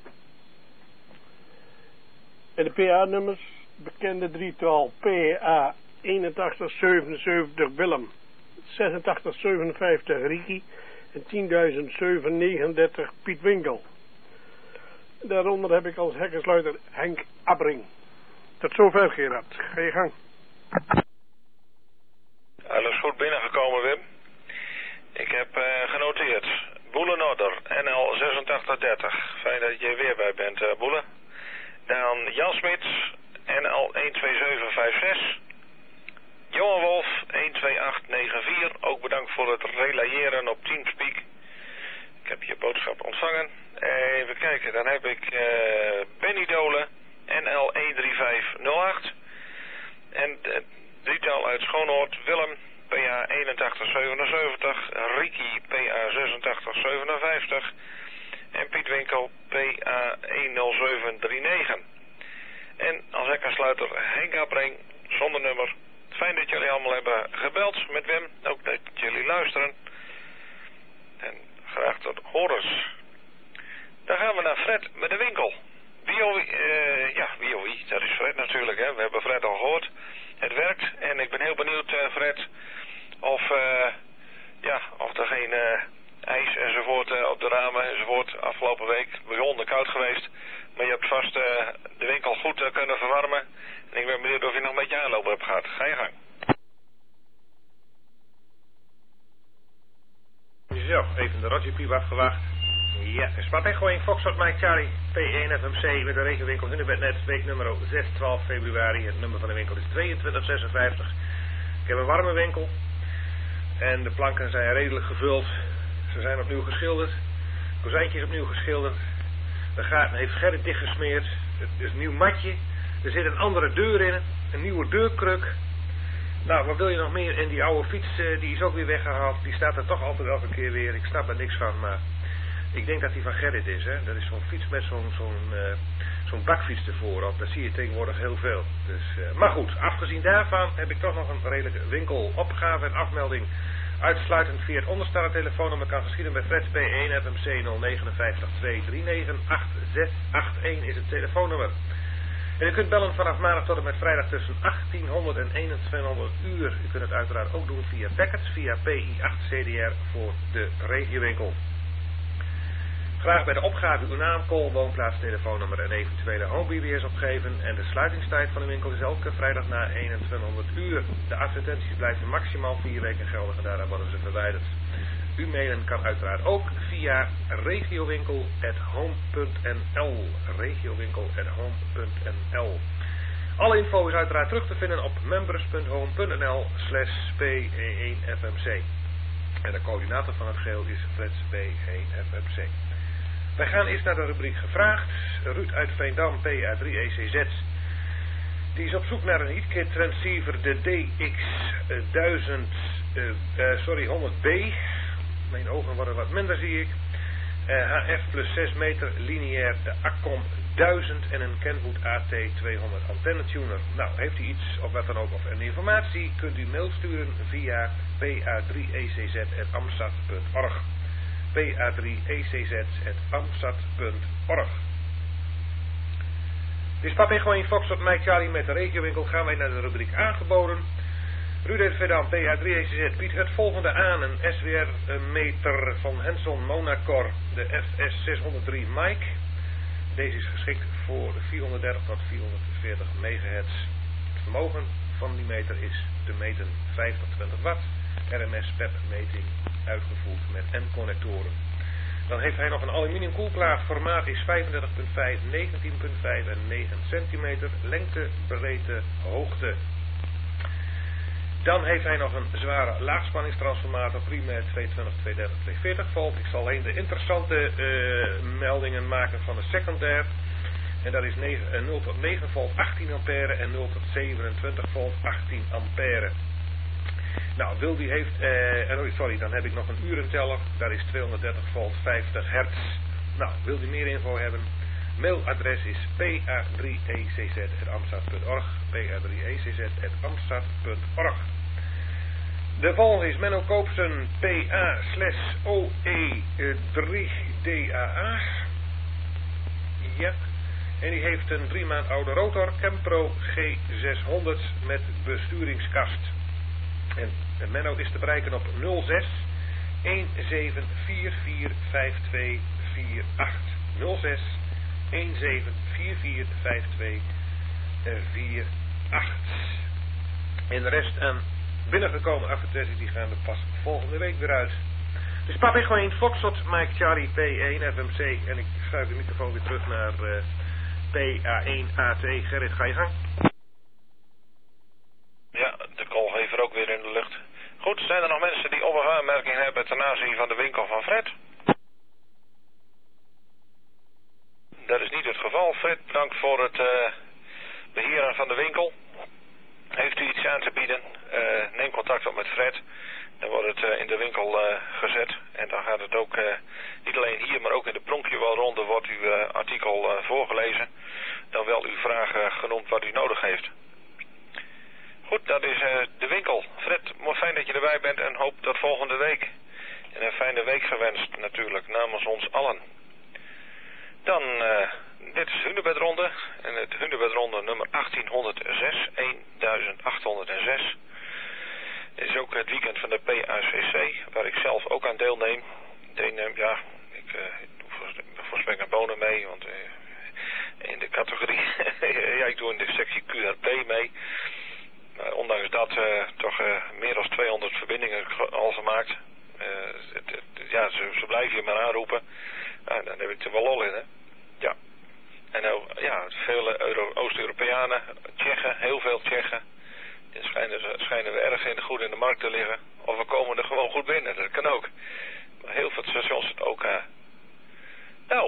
En de P A-nummers, bekende drietal P A eenentachtig zevenenzeventig Willem, zesentachtig zevenenvijftig Ricky en tienduizend zevenhonderdnegenendertig Piet Winkel. Daaronder heb ik als hekkensluiter Henk Abbring. Tot zover Gerard, ga je gang. Alles goed binnengekomen, Wim. Ik heb uh, genoteerd. Boelenotter, N L zesentachtig dertig. Fijn dat je weer bij bent, uh, Boele. Dan Jan Smit, N L een twee zeven vijf zes. Johan Wolf, een twee acht negen vier. Ook bedankt voor het relayeren op Teamspeak. Ik heb je boodschap ontvangen. Even kijken, dan heb ik uh, Benny Dolen, N L een drie vijf nul acht. En het drietal uit Schoonoord, Willem, P A eenentachtig zevenenzeventig, Ricky, P A zesentachtig zevenenvijftig en Piet Winkel, P A een nul zeven drie negen. En als hekkensluiter Henk Abreng, zonder nummer. Fijn dat jullie allemaal hebben gebeld met Wim, ook dat jullie luisteren. En graag tot horens. Dan gaan we naar Fred met de winkel. Wie of wie? Uh, ja, wie of wie? Dat is Fred natuurlijk, hè. We hebben Fred al gehoord. Het werkt en ik ben heel benieuwd, uh, Fred, of, uh, ja, of er geen uh, ijs enzovoort uh, op de ramen enzovoort. Afgelopen week bijzonder koud geweest. Maar je hebt vast uh, de winkel goed uh, kunnen verwarmen. En ik ben benieuwd of je nog een beetje aanlopen hebt gehad. Ga je gang. Zo, even de radiopiep afgewacht. Ja, Spat Echo één Foxtrot Mike Charlie, P één F M C met de regenwinkel Hunebednet, weeknummer zes twaalf februari. Het nummer van de winkel is tweeëntwintig zesenvijftig. Ik heb een warme winkel en de planken zijn redelijk gevuld. Ze zijn opnieuw geschilderd, kozijntjes opnieuw geschilderd. De gaten heeft Gerrit dichtgesmeerd. Het is een nieuw matje Er zit een andere deur in, een nieuwe deurkruk. Nou, wat wil je nog meer? En die oude fiets, uh, die is ook weer weggehaald. Die staat er toch altijd elke keer weer. Ik snap er niks van, maar ik denk dat die van Gerrit is, hè. Dat is zo'n fiets met zo'n zo'n uh, zo'n bakfiets ervoor. Dat zie je tegenwoordig heel veel. Dus, uh, maar goed, afgezien daarvan heb ik toch nog een redelijke winkelopgave en afmelding. Uitsluitend via het onderstaande telefoonnummer kan geschieden bij Fred P één F M C nul negen vijf twee drie negen acht zes acht een is het telefoonnummer. En u kunt bellen vanaf maandag tot en met vrijdag tussen achttienhonderd en eenentwintighonderd uur. U kunt het uiteraard ook doen via packets, via P I acht C D R voor de regiowinkel. Graag bij de opgave uw naam, call, woonplaats, telefoonnummer en eventuele home B B S opgeven. En de sluitingstijd van de winkel is elke vrijdag na eenentwintighonderd uur. De advertenties blijven maximaal vier weken geldig en daarna worden ze verwijderd. U mailen kan uiteraard ook via regiowinkel at home punt n l. regiowinkel at home punt n l. Alle info is uiteraard terug te vinden op members punt home punt n l slash P één F M C. En de coördinator van het geheel is Frits P één F M C. Wij gaan eerst naar de rubriek gevraagd. Ruud uit Veendam, P A drie E C Z. Die is op zoek naar een heatkit transceiver, de D X duizend, uh, uh, sorry, honderd B. Mijn ogen worden wat minder, zie ik. Uh, H F plus zes meter lineair, de Acom duizend en een Kenwood A T tweehonderd antenne tuner. Nou, heeft u iets of wat dan ook of een informatie, kunt u mail sturen via P A drie E C Z at amsat punt org. P A drie E C Z at amsat punt org. Dit is Pap Echo in Foxtrot Mike Charlie met de regiowinkel. Gaan wij naar de rubriek aangeboden. Ruud uit Veendam, P A drie E C Z biedt het volgende aan. Een S W R-meter van Henson Monacor, de F S zeshonderddrie Mike. Deze is geschikt voor vierhonderddertig tot vierhonderdveertig megahertz. Het vermogen van die meter is te meten vijf tot twintig watt. R M S P E P meting uitgevoerd met N-connectoren. Dan heeft hij nog een aluminium koelplaat. Formaat is vijfendertig komma vijf, negentien komma vijf en negen centimeter. Lengte, breedte, hoogte. Dan heeft hij nog een zware laagspanningstransformator, primair tweehonderdtwintig, tweehonderddertig, tweehonderdveertig volt. Ik zal alleen de interessante uh, meldingen maken van de secundair. En dat is nul tot negen volt achttien ampère en nul tot zevenentwintig volt achttien ampère. Nou, wil die heeft, uh, sorry, dan heb ik nog een urenteller. Dat is tweehonderddertig volt vijftig hertz. Nou, wil die meer info hebben? Mailadres is p a drie e c z at amsat punt org. p a drie e c z at amsat punt org. De volgende is Menno Koopsen, P A slash O E drie D A A. Ja. En die heeft een drie maand oude rotor, Kempro G zeshonderd met besturingskast. En, en Menno is te bereiken op nul zes een zeven vier vier vijf twee vier acht. nul zes een zeven vier vier vijf twee vier acht. En de rest aan binnengekomen advertenties die gaan er pas volgende week weer uit. Dus Pap Echo in Foxtrot Mike Charlie P één F M C. En ik schuif de microfoon weer terug naar uh, P A één A T. Gerrit, ga je gang. Ja, de koolgever ook weer in de lucht. Goed, zijn er nog mensen die op- of aanmerkingen hebben ten aanzien van de winkel van Fred? Dat is niet het geval. Fred, bedankt voor het uh, beheren van de winkel. Heeft u iets aan te bieden? Uh, neem contact op met Fred. Dan wordt het uh, in de winkel uh, gezet. En dan gaat het ook, uh, niet alleen hier, maar ook in de pronkjewelronde wordt uw uh, artikel uh, voorgelezen. Dan wel uw vraag uh, genoemd wat u nodig heeft. Goed, dat is uh, de winkel. Fred, fijn dat je erbij bent en hoop tot volgende week. En een fijne week gewenst natuurlijk, namens ons allen. Dan, uh, dit is Hunebedronde. En het Hunebedronde nummer achttienhonderdzes, achttien Dit is ook het weekend van de P A C C, waar ik zelf ook aan deelneem. Deelneem, ja, ik uh, doe voor spek en bonen mee, want uh, in de categorie, ja, ik doe in de sectie Q R P mee. Maar ondanks dat uh, toch uh, meer dan tweehonderd verbindingen al gemaakt. Uh, het, het, ja, ze, ze blijven je maar aanroepen. Nou, dan heb ik er wel lol in, hè. Ja. En nou, ja, veel Euro- Oost-Europeanen, Tsjechen, heel veel Tsjechen. Dan schijnen, schijnen we erg in de, goed in de markt te liggen. Of we komen er gewoon goed binnen, dat kan ook. Maar heel veel stations het ook. Uh. Nou,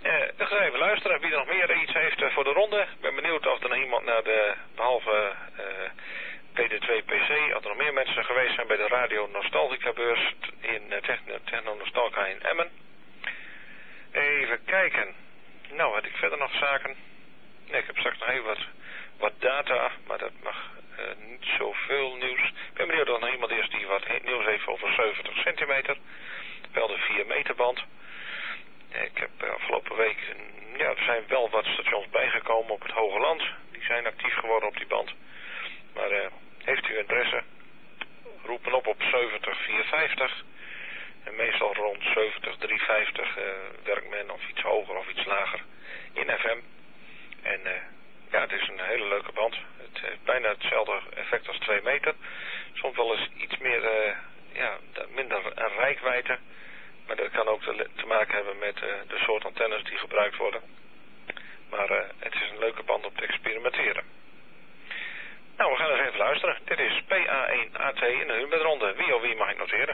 Uh, ik ga even luisteren wie er nog meer iets heeft uh, voor de ronde. Ik ben benieuwd of er nog iemand naar de, behalve uh, P D twee P C, of er nog meer mensen geweest zijn bij de Radio Nostalgica beurs in uh, Techno, Techno Nostalgica in Emmen. Even kijken. Nou, had ik verder nog zaken? Nee, ik heb straks nog even wat, wat data, maar dat mag uh, niet zoveel nieuws. Ik ben benieuwd of er nog iemand is die wat nieuws heeft over zeventig centimeter. Wel de vier meter band. Ik heb uh, afgelopen week, ja, er zijn wel wat stations bijgekomen op het Hoge Land. Die zijn actief geworden op die band. Maar uh, heeft u interesse? Roepen op op zeventig vierhonderdvijftig. En meestal rond zeventig driehonderdvijftig uh, werkt men of iets hoger of iets lager in F M. En uh, ja, het is een hele leuke band. Het heeft bijna hetzelfde effect als twee meter. Soms wel eens iets meer, uh, ja, minder rijkwijde. Maar dat kan ook te, te maken hebben met uh, de soort antennes die gebruikt worden. Maar uh, het is een leuke band om te experimenteren. Nou, we gaan eens even luisteren. Dit is P A één A T in de Hunebedronde. Wie of wie mag ik noteren?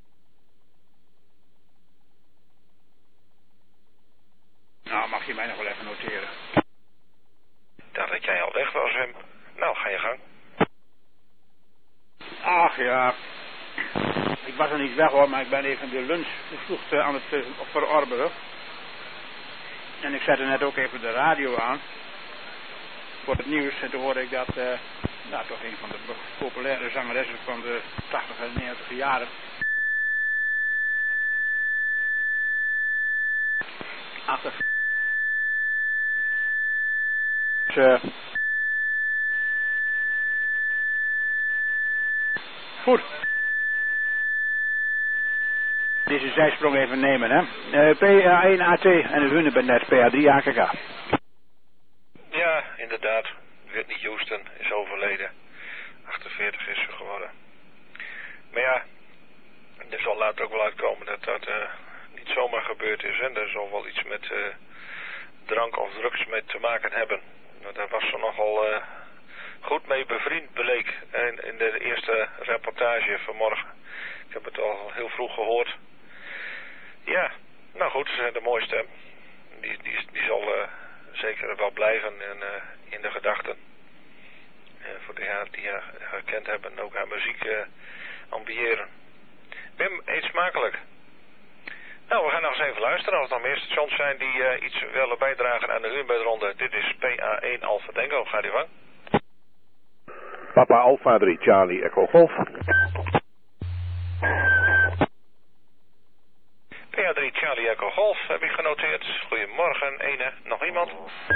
Nou, mag je mij nog wel even noteren. Ik dacht dat jij al weg was, hem. Nou, ga je gang. Ach ja... Ik was er niet weg hoor, maar ik ben even de lunch vroeg aan het uh, verorberen. En ik zette net ook even de radio aan. Voor het nieuws. En toen hoorde ik dat, uh, nou toch een van de populaire zangeressen van de tachtig en negentig jaren. Achter. Dus, uh, goed. Deze zijsprong even nemen, hè. Uh, P A één A T en de Hunebednet P A drie A K K. Ja, inderdaad. Whitney Houston is overleden. achtenveertig is ze geworden. Maar ja, er zal later ook wel uitkomen dat dat uh, niet zomaar gebeurd is. En er zal wel iets met uh, drank of drugs mee te maken hebben. Nou, daar was ze nogal uh, goed mee bevriend, bleek. En in de eerste reportage vanmorgen. Ik heb het al heel vroeg gehoord. Ja, nou goed, de mooie stem. Die, die, die zal uh, zeker wel blijven in, uh, in de gedachten. Uh, voor de jaren die haar gekend hebben en ook haar muziek uh, ambiëren. Wim, eet smakelijk. Nou, we gaan nog eens even luisteren. Als er nog meer stations zijn die uh, iets willen bijdragen aan de Hunebedronde. Dit is P A één Alpha Tango. Ga die gang. Papa Alpha drie Charlie Echo Golf. P A drie Charlie Echo Golf heb ik genoteerd. Goedemorgen, ene. Nog iemand?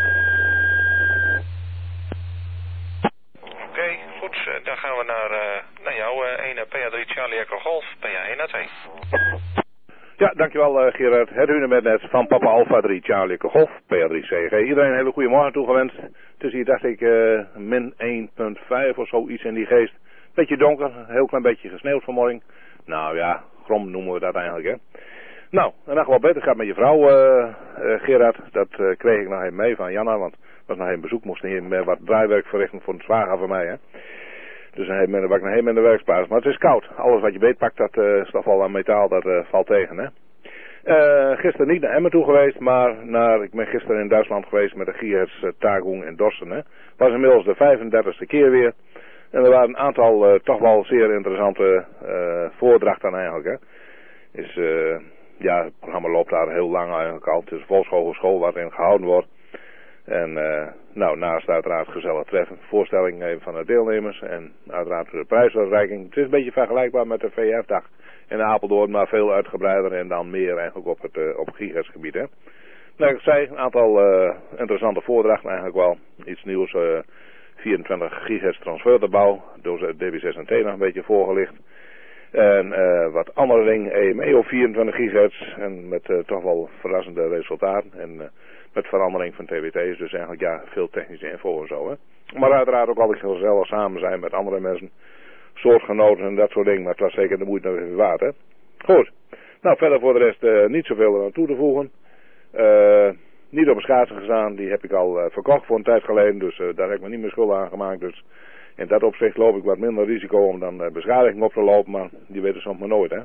Oké, okay, goed. Dan gaan we naar, uh, naar jou, uh, ene P A drie Charlie Echo Golf, P A één A T. Ja, dankjewel uh, Gerard. Het Hunebednet van Papa Alpha drie Charlie Echo Golf, P A drie C G. Iedereen een hele goede morgen toegewenst. Het is hier, dacht ik, uh, min één komma vijf of zoiets in die geest. Beetje donker, een heel klein beetje gesneeuwd vanmorgen. Nou ja, grom noemen we dat eigenlijk, hè. Nou, en dan wel beter gaat met je vrouw, uh, uh, Gerard. Dat uh, kreeg ik nog even mee van Janna, want was nog een bezoek, moest hier uh, wat draaiwerk verrichten voor een zwager van mij, hè. Dus dan was ik nog helemaal in de werkspaas. Maar het is koud. Alles wat je beetpakt, dat uh, is toch wel aan metaal, dat uh, valt tegen, hè. Uh, gisteren niet naar Emmen toe geweest, maar naar, ik ben gisteren in Duitsland geweest met de Giers uh, Tagung in Dorsten, hè. Was inmiddels de vijfendertigste keer weer. En er waren een aantal uh, toch wel zeer interessante uh, voordrachten eigenlijk, hè. Is... Uh, Ja, het programma loopt daar heel lang eigenlijk al. Het is een volkshogeschool waar in gehouden wordt. En uh, nou, naast uiteraard gezellig treffen. Voorstelling even van de deelnemers. En uiteraard de prijsuitreiking. Het is een beetje vergelijkbaar met de V F-dag in Apeldoorn. Maar veel uitgebreider en dan meer eigenlijk op het, uh, op het gigasgebied. Hè. Nou, ik zei, een aantal uh, interessante voordrachten eigenlijk wel. Iets nieuws. Uh, vierentwintig gigahertz transferterbouw. Door de D B zes en T nog een beetje voorgelicht. En uh, wat andere dingen, E M E op vierentwintig gigahertz en met uh, toch wel verrassende resultaten. En uh, met verandering van T W T's, dus eigenlijk ja, veel technische info en zo. Hè. Maar uiteraard ook altijd gezellig samen zijn met andere mensen, soortgenoten en dat soort dingen. Maar het was zeker de moeite nog even waard, hè. Goed. Nou, verder voor de rest uh, niet zoveel eraan toe te voegen. Uh, niet op een schaatsen gestaan, die heb ik al uh, verkocht voor een tijd geleden. Dus uh, daar heb ik me niet meer schulden aan gemaakt, dus... In dat opzicht loop ik wat minder risico om dan uh, beschadiging op te lopen, maar die weten soms maar nooit, hè.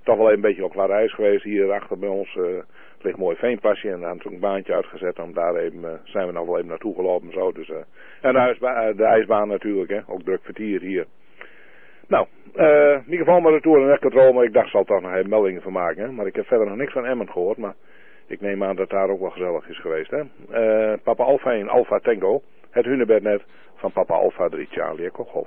toch wel een beetje op glad ijs geweest. Hier achter bij ons uh, ligt mooi veenpasje en dan een baantje uitgezet. En daar even, uh, zijn we nog wel even naartoe gelopen. Zo. Dus, uh, en de, ijsba de ijsbaan natuurlijk, hè. Ook druk vertier hier. Nou, uh, in ieder geval maar de Tour en Wegcontrol, maar ik dacht zal toch nog even meldingen van maken. Hè? Maar ik heb verder nog niks van Emmen gehoord, maar ik neem aan dat daar ook wel gezellig is geweest. Hè? Uh, Papa Alpha één, Alpha Tango, het Hunebednet van Papa Alpha drie, Charlie Echo Golf.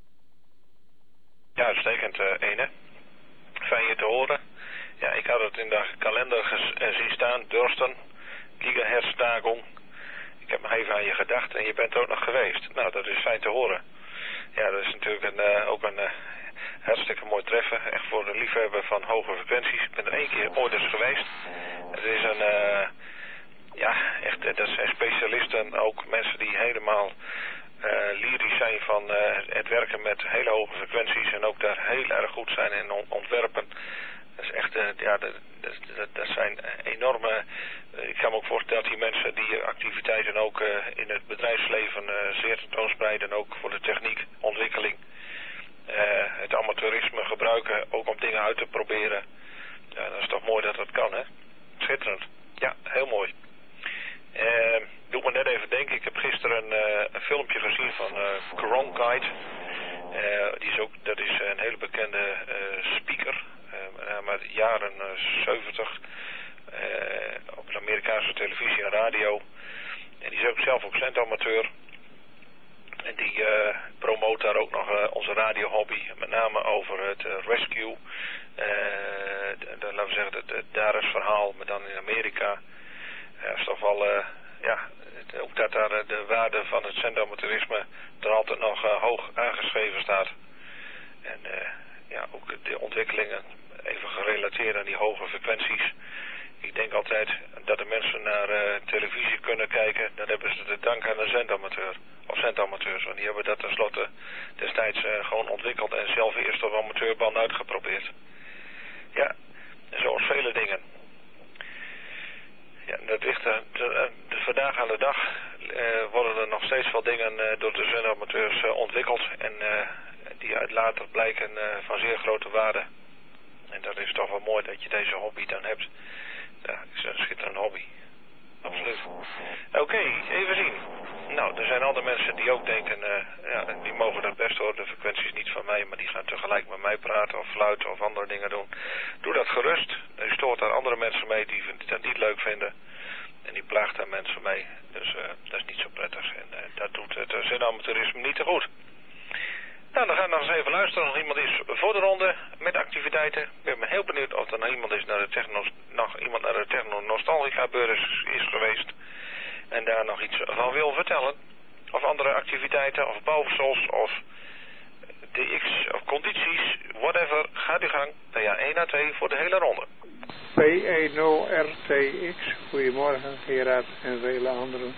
Ja, uitstekend, uh, ene. Fijn je te horen. Ja, ik had het in de kalender uh, zien staan, Dursten, gigahertz-tagung. Ik heb nog even aan je gedacht en je bent er ook nog geweest. Nou, dat is fijn te horen. Ja, dat is natuurlijk een, uh, ook een uh, hartstikke mooi treffen. Echt voor de liefhebber van hoge frequenties. Ik ben er één keer ooit eens geweest. Het is een, uh, ja, echt, dat zijn specialisten. Ook mensen die helemaal uh, lyrisch zijn van uh, het werken met hele hoge frequenties. En ook daar heel erg goed zijn in ontwerpen. Dat is echt, uh, ja, dat, dat, dat, dat zijn enorme... Uh, ik kan me ook voorstellen dat die mensen die activiteiten ook uh, in het bedrijfsleven uh, zeer tentoonspreiden, ook voor de techniek, ontwikkeling, uh, het amateurisme gebruiken, ook om dingen uit te proberen. Ja, dat is toch mooi dat dat kan, hè? Schitterend. Ja, heel mooi. Uh, doe me net even denken, ik heb gisteren uh, een filmpje gezien van uh, Cronkite. Uh, die is ook, dat is een hele bekende uh, speaker. Uh, maar jaren zeventig uh, op de Amerikaanse televisie en radio. En die is ook zelf ook zendamateur. En die uh, promoot daar ook nog uh, onze radiohobby. Met name over het uh, rescue. Uh, de, de, laten we zeggen het, het Dares verhaal, maar dan in Amerika. Ja, uh, is toch wel, uh, ja, het, ook dat daar uh, de waarde van het zendamateurisme er altijd nog uh, hoog aangeschreven staat. En uh, ja, ook de ontwikkelingen even gerelateerd aan die hoge frequenties. Ik denk altijd dat de mensen naar uh, televisie kunnen kijken. Dan hebben ze te danken aan een zendamateur. Of zendamateurs. Want die hebben dat tenslotte destijds uh, gewoon ontwikkeld. En zelf eerst op amateurband uitgeprobeerd. Ja, zoals vele dingen. Ja, dat ligt uh, de, de, vandaag aan de dag uh, worden er nog steeds wel dingen uh, door de zendamateurs uh, ontwikkeld. En uh, die uit later blijken uh, van zeer grote waarde. En dat is toch wel mooi dat je deze hobby dan hebt. Ja, het is een schitterende hobby. Absoluut. Oké, okay, even zien. Nou, er zijn andere mensen die ook denken, uh, ja, die mogen dat best hoor. De frequenties niet van mij, maar die gaan tegelijk met mij praten of fluiten of andere dingen doen. Doe dat gerust. Je stoort daar andere mensen mee die dat niet leuk vinden. En die plaagt daar mensen mee. Dus uh, dat is niet zo prettig. En uh, dat doet het uh, zendamateurisme niet te goed. Nou, dan gaan we nog eens even luisteren of er iemand is voor de ronde met activiteiten. Ik ben heel benieuwd of er nog iemand is naar de techno, nog iemand naar de Techno Nostalgica beurs is geweest. En daar nog iets van wil vertellen. Of andere activiteiten, of bouwsels, of D X, of condities, whatever. Gaat uw gang. P A één A twee voor de hele ronde. P één nul R T X, goedemorgen Gerard en vele anderen.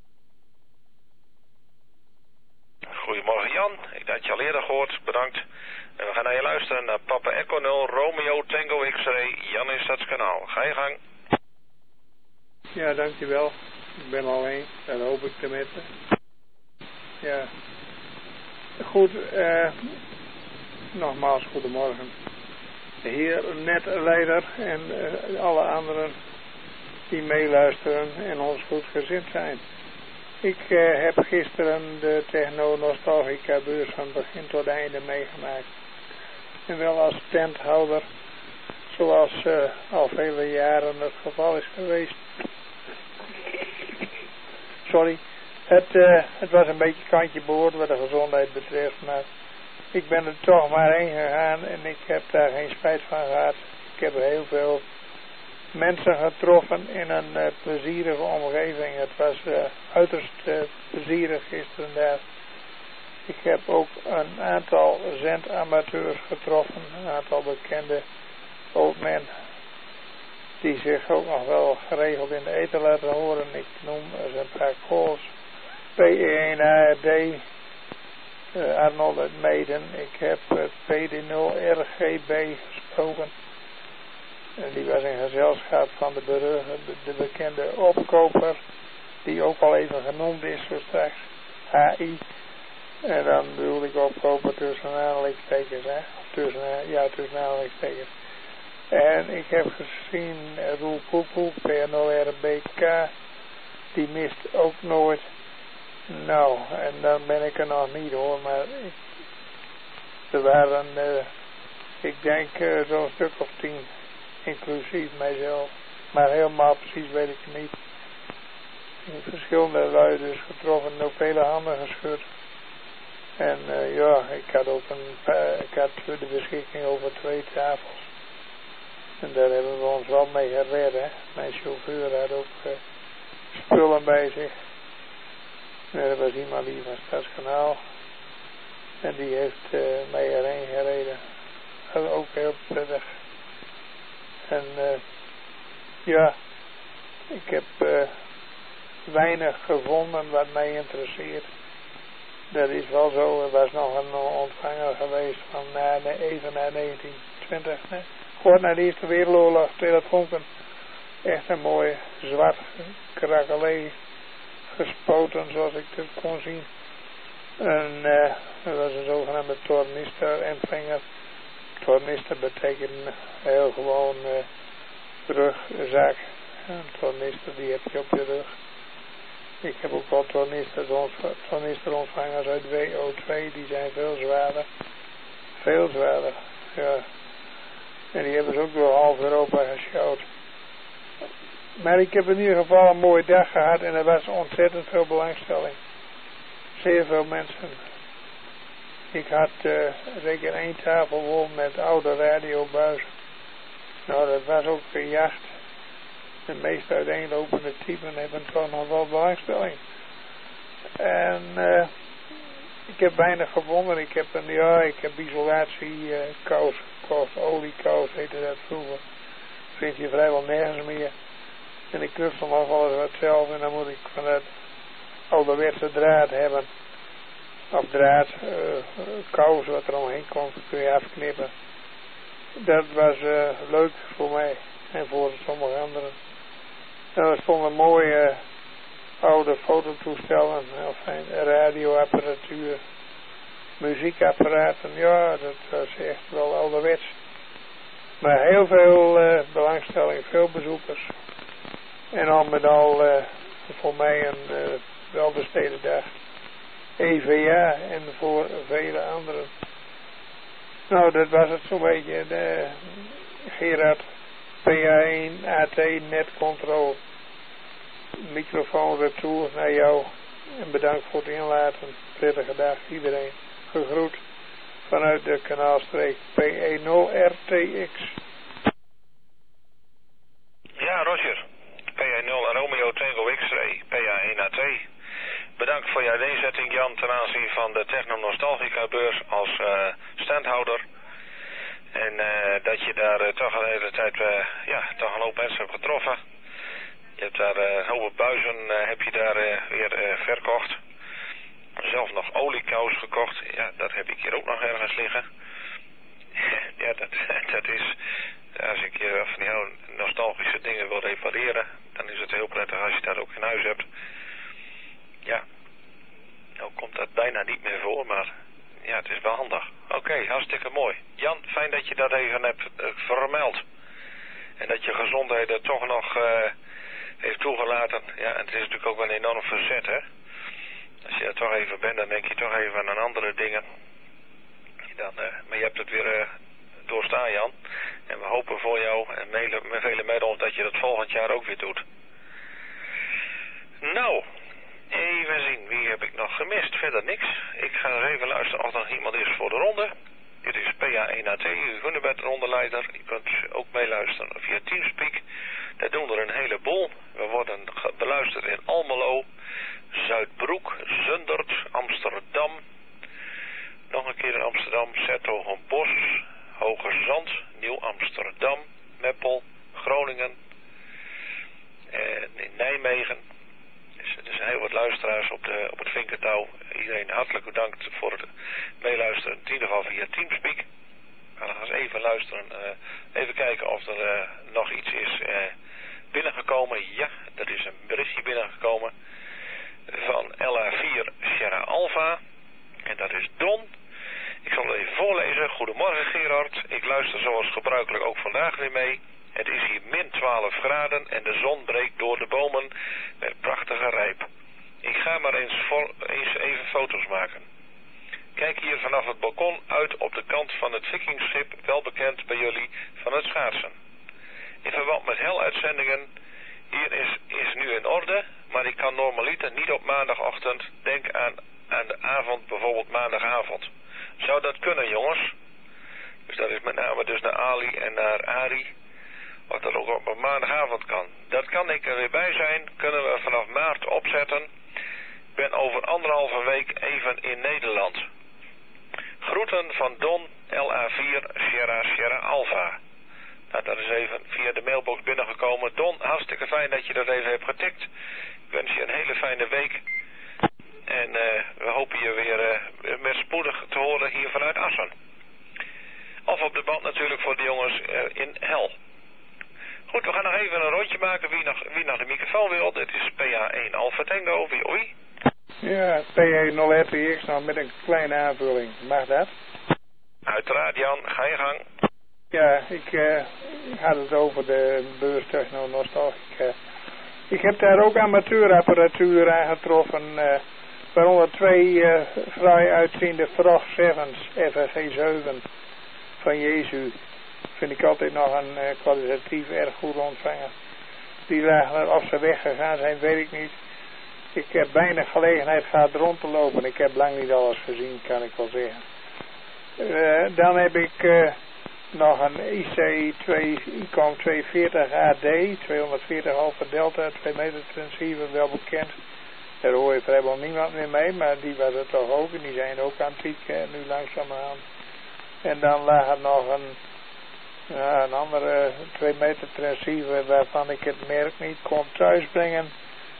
Goedemorgen Jan, ik had je al eerder gehoord, bedankt. En we gaan naar je luisteren naar Papa Echo nul, Romeo Tango X-ray, Jan in Stadskanaal. Ga je gang. Ja, dankjewel. Ik ben alleen, dat hoop ik tenminste. Ja. Goed, eh, nogmaals goedemorgen. Heer netleider en uh, alle anderen die meeluisteren en ons goed gezind zijn. Ik uh, heb gisteren de Techno Nostalgica beurs van begin tot einde meegemaakt. En wel als tenthouder, zoals uh, al vele jaren het geval is geweest. Sorry, het, uh, het was een beetje kantje boord wat de gezondheid betreft, maar ik ben er toch maar heen gegaan en ik heb daar geen spijt van gehad. Ik heb heel veel mensen getroffen in een uh, plezierige omgeving. Het was uh, uiterst uh, plezierig gisteren daar. Ik heb ook een aantal zendamateurs getroffen, een aantal bekende oudmen die zich ook nog wel geregeld in de eten laten horen. Ik noem uh, een paar calls. P één A R D, uh, Arnold uit Meeden. Ik heb uh, P D nul R G B gesproken. En die was in gezelschap van de, de, de bekende opkoper, die ook al even genoemd is zo straks, H I. En dan bedoel ik opkoper tussen aanhalingstekens, hè. Tussen, ja, tussen aanhalingstekens. En ik heb gezien uh, Roel Koekoek, P nul R B K, die mist ook nooit. Nou, en dan ben ik er nog niet hoor, maar ik, er waren, uh, ik denk uh, zo'n stuk of tien, inclusief mijzelf. Maar helemaal precies weet ik het niet. In verschillende lui dus getroffen en ook hele handen geschud. En uh, ja, ik had ook een paar, ik had de beschikking over twee tafels. En daar hebben we ons wel mee gered, hè. Mijn chauffeur had ook uh, spullen bij zich. En er was iemand die van Stadskanaal. En die heeft uh, mij erheen gereden. Dat was ook heel prettig. En uh, ja, ik heb uh, weinig gevonden wat mij interesseert. Dat is wel zo. Er was nog een ontvanger geweest van uh, even na negentien twintig. Nee. Gewoon na de Eerste Wereldoorlog, telefoontje. Echt een mooie zwart krakelee gespoten, zoals ik het kon zien. En uh, dat was een zogenaamde tornister-empfänger. Tornister betekent heel gewoon uh, rugzak. Een tornister die heb je op je rug. Ik heb ook wel tornisterontvangers uit W O twee, die zijn veel zwaarder. Veel zwaarder, ja. En die hebben ze ook door half Europa geschouwd. Maar ik heb in ieder geval een mooie dag gehad en er was ontzettend veel belangstelling. Zeer veel mensen. Ik had uh, zeker één tafel vol met oude radiobuizen. Nou, dat was ook een jacht. De meest uiteenlopende typen hebben toch nog wel belangstelling. En uh, ik heb weinig gevonden. Ik heb een, ja, ik heb isolatiekous gekocht. Oliekous heette dat vroeger. Vind je vrijwel nergens meer. En ik knutsel nog wel eens wat zelf. En dan moet ik van dat ouderwetse draad hebben. Of draad, uh, kous wat er omheen komt, kun je afknippen. Dat was uh, leuk voor mij. En voor sommige anderen. En er stonden mooie oude fototoestellen, of radioapparatuur, muziekapparaten. Ja, dat was echt wel ouderwets. Maar heel veel uh, belangstelling, veel bezoekers. En al met al uh, voor mij een uh, welbesteden dag. E V A en voor vele anderen. Nou, dat was het zo'n beetje. De, Gerard, P A één A T Net Control. Microfoon retour naar jou. En bedankt voor het inlaten. Prettige dag iedereen. Gegroet vanuit de kanaalstreek P E nul R T X. Ja, Roger. P E nul Romeo Tango X-ray. P A één A T. Bedankt voor jouw inzetting, Jan, ten aanzien van de Techno Nostalgica beurs als uh, standhouder. En uh, dat je daar uh, toch een hele tijd uh, ja, toch een hoop mensen hebt getroffen. Je hebt daar uh, een hoop buizen uh, heb je daar uh, weer uh, verkocht. Zelf nog oliekous gekocht. Ja, dat heb ik hier ook nog ergens liggen. Ja, dat, dat is... Als ik uh, van die nostalgische dingen wil repareren, dan is het heel prettig als je dat ook in huis hebt. Ja, nou komt dat bijna niet meer voor, maar ja, het is wel handig. Oké, okay, hartstikke mooi. Jan, fijn dat je dat even hebt uh, vermeld. En dat je gezondheid er toch nog uh, heeft toegelaten. Ja, en het is natuurlijk ook wel een enorm verzet, hè. Als je er toch even bent, dan denk je toch even aan andere dingen. Dan, uh, maar je hebt het weer uh, doorstaan, Jan. En we hopen voor jou en met vele met ons dat je dat volgend jaar ook weer doet. Nou... Even zien, wie heb ik nog gemist? Verder niks. Ik ga eens even luisteren of er nog iemand is voor de ronde. Dit is P A één A T, uw Hunebed rondeleider. Je kunt ook meeluisteren via Teamspeak. Daar doen er een heleboel. We worden beluisterd in Almelo, Zuidbroek, Zundert, Amsterdam. Nog een keer in Amsterdam, 's-Hertogenbosch, Hogerzand, Nieuw-Amsterdam, Meppel, Groningen en in Nijmegen. Er zijn heel wat luisteraars op, de, op het Vinkertouw. Iedereen hartelijk bedankt voor het meeluisteren. In ieder geval via Teamspeak. We gaan eens even luisteren. Uh, even kijken of er uh, nog iets is uh, binnengekomen. Ja, er is een berichtje binnengekomen van L A vier Sierra Alpha. En dat is Don. Ik zal het even voorlezen. Goedemorgen Gerard. Ik luister zoals gebruikelijk ook vandaag weer mee. Het is hier min twaalf graden en de zon breekt door de bomen met prachtige rijp. Ik ga maar eens, voor, eens even foto's maken. Kijk hier vanaf het balkon uit op de kant van het Vikingschip, wel bekend bij jullie, van het schaatsen. In verband met heluitzendingen, hier is, is nu in orde, maar ik kan normaliter niet op maandagochtend. Denk aan, aan de avond, bijvoorbeeld maandagavond. Zou dat kunnen, jongens? Dus dat is met name dus naar Ali en naar Ari, wat er ook op een maandagavond kan. Dat kan ik er weer bij zijn, kunnen we vanaf maart opzetten. Ik ben over anderhalve week even in Nederland. Groeten van Don, L A vier, Sierra, Sierra Alpha. Nou, dat is even via de mailbox binnengekomen. Don, hartstikke fijn dat je dat even hebt getikt. Ik wens je een hele fijne week. En uh, we hopen je weer uh, met spoedig te horen hier vanuit Assen. Of op de band natuurlijk voor de jongens uh, in Hel. Goed, we gaan nog even een rondje maken. Wie nog, wie nog de microfoon wil, dit is P A één Alpha Tango. Wie, oei? Ja, P A nul R T X nou met een kleine aanvulling. Mag dat? Uiteraard, Jan. Ga je gang. Ja, ik uh, had het over de beurstechno-nostalgica. Uh, ik heb daar ook amateurapparatuur aangetroffen. Uh, waaronder twee uh, vrij uitziende Frog Sevens F F G zeven van Jezu. Vind ik altijd nog een uh, kwalitatief erg goed ontvanger. Die lagen er, of ze weggegaan zijn, weet ik niet. Ik heb weinig gelegenheid gehad rond te lopen. Ik heb lang niet alles gezien, kan ik wel zeggen. Uh, dan heb ik uh, nog een I C twee, I C O M tweehonderdveertig A D, tweehonderdveertig Alpha Delta, twee meter transceiver, wel bekend. Daar hoor je vrijwel niemand meer mee, maar die was het toch ook. En die zijn ook antiek, hè, nu langzamerhand. En dan lag er nog een, ja, een andere twee meter transceiver waarvan ik het merk niet kon thuisbrengen.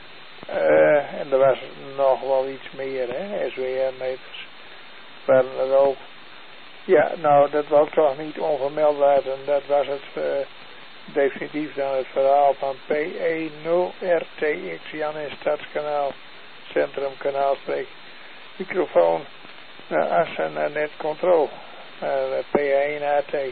Uh, en er was nog wel iets meer, hè, S W R-meters. Waren er ook. Ja, nou, dat wou ik toch niet onvermeld laten. Dat was het uh, definitief dan het verhaal van P E nul R T X, Jan in Stadskanaal, Centrum Kanaalstreek. Microfoon naar Assen en Net Control, naar uh, P A één A T.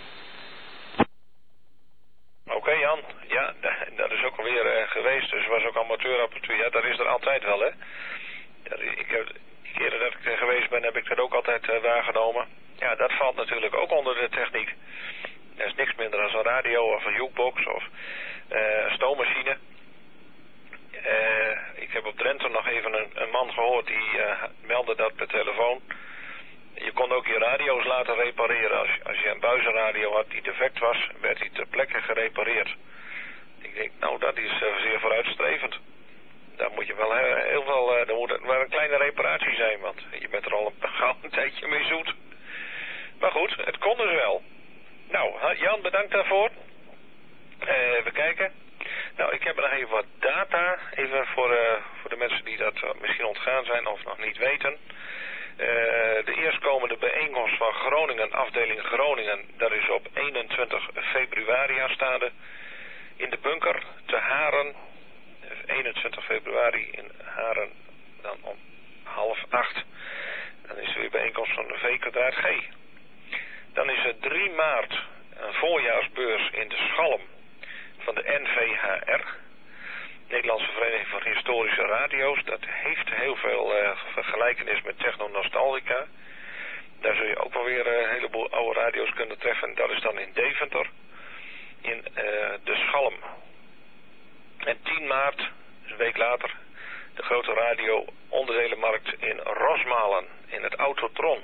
Oké okay, Jan, ja, dat is ook alweer uh, geweest, dus was ook amateurapparatuur. Ja, dat is er altijd wel, hè. Dat, ik heb, de keren dat ik er geweest ben, heb ik dat ook altijd uh, waargenomen. Ja, dat valt natuurlijk ook onder de techniek. Er is niks minder dan een radio of een jukebox of uh, een stoommachine. Uh, ik heb op Drenthe nog even een, een man gehoord die uh, meldde dat per telefoon. Je kon ook je radio's laten repareren. Als, als je een buizenradio had die defect was, werd die ter plekke gerepareerd. Ik denk, nou, dat is uh, zeer vooruitstrevend. Daar moet je wel heel, heel veel, uh, daar moet het wel een kleine reparatie zijn, want je bent er al een, gauw een tijdje mee zoet. Maar goed, het kon dus wel. Nou, Jan, bedankt daarvoor. Uh, even kijken. Nou, ik heb nog even wat data, even voor, uh, voor de mensen die dat uh, misschien ontgaan zijn of nog niet weten. Uh, de eerstkomende bijeenkomst van Groningen, afdeling Groningen, dat is op eenentwintig februari aanstaande in de bunker te Haren. eenentwintig februari in Haren, dan om half acht. Dan is er weer bijeenkomst van de V kwadraat G. Dan is er drie maart een voorjaarsbeurs in de Schalm van de N V H R. Nederlandse Vereniging van Historische Radio's. Dat heeft heel veel uh, vergelijkenis met techno-nostalgica. Daar zul je ook wel weer uh, een heleboel oude radio's kunnen treffen. Dat is dan in Deventer. In uh, de Schalm. En tien maart, dus een week later, de grote radio onderdelenmarkt in Rosmalen. In het Autotron.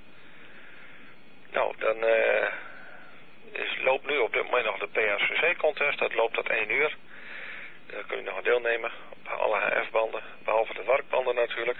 Nou, dan uh, is, loopt nu op dit moment nog de P A C C-contest. Dat loopt tot één uur. Daar kun je nog aan deelnemen op alle H F-banden, behalve de warkbanden natuurlijk.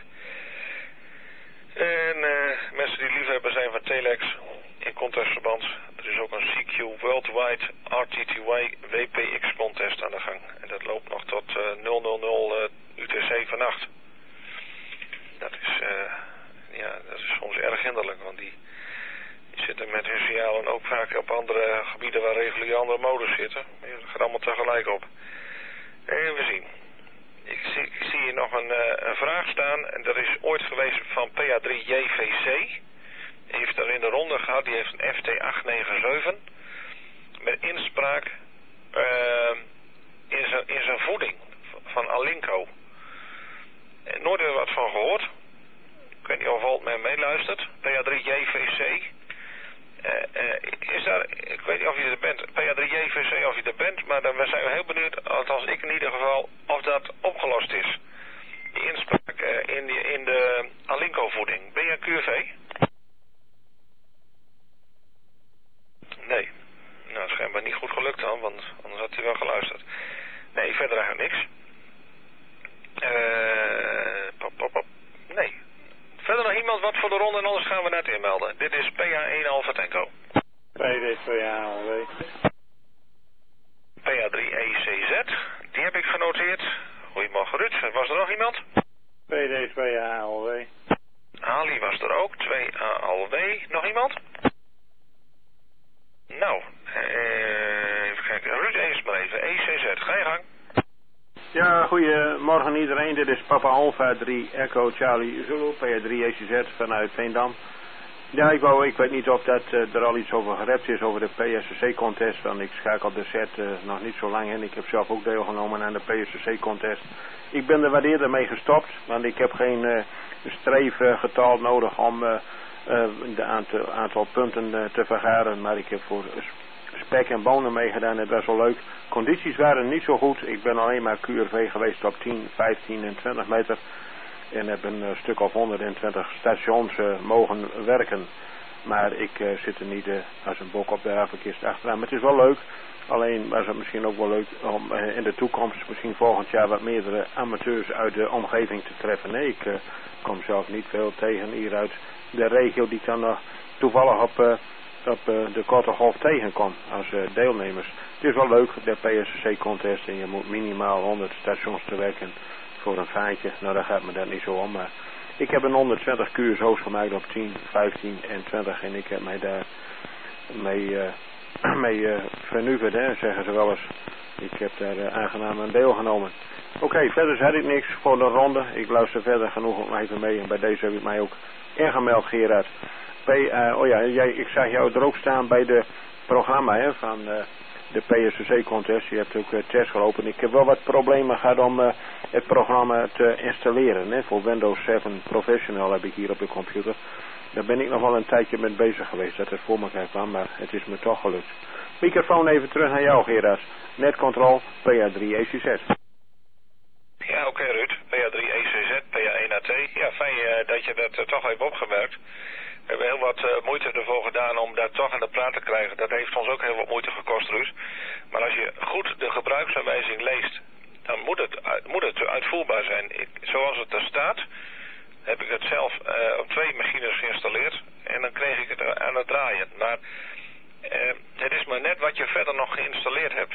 En uh, mensen die liefhebber zijn van Telex in contestverband. Er is ook een C Q Worldwide R T T Y W P X contest aan de gang. En dat loopt nog tot uh, nul nul nul uh, U T C vannacht. Dat is, uh, ja, dat is soms erg hinderlijk, want die, die zitten met hun signalen ook vaak op andere gebieden waar regulier andere modus zitten. Dat gaat allemaal tegelijk op. Even zien. Ik zie, ik zie hier nog een, uh, een vraag staan. En dat is ooit geweest van P A drie J V C. heeft er in de ronde gehad, die heeft een F T acht negen zeven met inspraak uh, in zijn in zijn voeding van Alinco. En nooit er wat van gehoord. Ik weet niet of Walt mij meeluistert. P A drie J V C. Uh, uh, is daar, ik weet niet of je er bent, P A drie J V C of je er bent, maar dan zijn we heel benieuwd, althans ik in ieder geval, of dat opgelost is. Die inspraak uh, in, die, in de Alinco voeding. Ben je Q V? Nee. Nou, schijnbaar niet goed gelukt dan, want anders had hij wel geluisterd. Nee, verder eigenlijk niks. Uh, pop, pop, pop. Nee. Verder nog iemand wat voor de ronde en anders gaan we net inmelden. Dit is P A één Alpha Tango. P D twee A L W. P A drie E C Z. Die heb ik genoteerd. Goedemorgen Ruud. Was er nog iemand? P D twee A L W. Ali was er ook. twee A L W. Nog iemand? Nou, uh, even kijken. Ruud, eens maar even. E C Z. Ga je gang. Ja, goedemorgen iedereen. Dit is Papa Alpha drie Echo Charlie Zulu, P A drie E C Z vanuit Veendam. Ja, ik, wou, ik weet niet of dat, uh, er al iets over gerept is over de P S C contest, want ik schakel de set uh, nog niet zo lang in. Ik heb zelf ook deelgenomen aan de P S C contest. Ik ben er wat eerder mee gestopt, want ik heb geen uh, streefgetal nodig om uh, uh, de aantal, aantal punten uh, te vergaren, maar ik heb voor spek en bonen meegedaan. Het was wel leuk. Condities waren niet zo goed. Ik ben alleen maar Q R V geweest op tien, vijftien en twintig meter. En heb een uh, stuk of honderdtwintig stations uh, mogen werken. Maar ik uh, zit er niet uh, als een bok op de havenkist achteraan. Maar het is wel leuk. Alleen was het misschien ook wel leuk om uh, in de toekomst, misschien volgend jaar, wat meerdere amateurs uit de omgeving te treffen. Nee, ik uh, kom zelf niet veel tegen hier uit de regio die ik dan uh, toevallig op... Uh, op uh, de korte golf tegenkom als uh, deelnemers. Het is wel leuk, de P S C contest, en je moet minimaal honderd stations te werken voor een vaartje. Nou, daar gaat me dat niet zo om, maar ik heb een honderdtwintig Q S O's gemaakt op tien, vijftien en twintig en ik heb mij daar mee, uh, mee uh, vernuverd, hè, zeggen ze wel eens. Ik heb daar uh, aangenaam aan deelgenomen. Oké, okay, verder zei ik niks voor de ronde. Ik luister verder genoeg om even mee en bij deze heb ik mij ook ingemeld, Gerard. P, uh, oh ja, jij, ik zag jou er ook staan bij de programma hè, van uh, de P S C contest. Je hebt ook uh, test gelopen. Ik heb wel wat problemen gehad om uh, het programma te installeren. Hè. Voor Windows zeven Professional heb ik hier op de computer. Daar ben ik nog wel een tijdje mee bezig geweest dat het voor elkaar kwam, maar het is me toch gelukt. Microfoon even terug naar jou, Gerard. Netcontrol, P A drie E C Z. Ja, oké okay, Ruud. P A drie E C Z, P A één A T. Ja, fijn uh, dat je dat uh, toch heeft opgemerkt. We hebben heel wat uh, moeite ervoor gedaan om dat toch aan de praat te krijgen. Dat heeft ons ook heel wat moeite gekost, Ruud. Maar als je goed de gebruiksaanwijzing leest, dan moet het, uh, moet het uitvoerbaar zijn. Ik, zoals het er staat, heb ik het zelf uh, op twee machines geïnstalleerd. En dan kreeg ik het aan het draaien. Maar uh, het is maar net wat je verder nog geïnstalleerd hebt.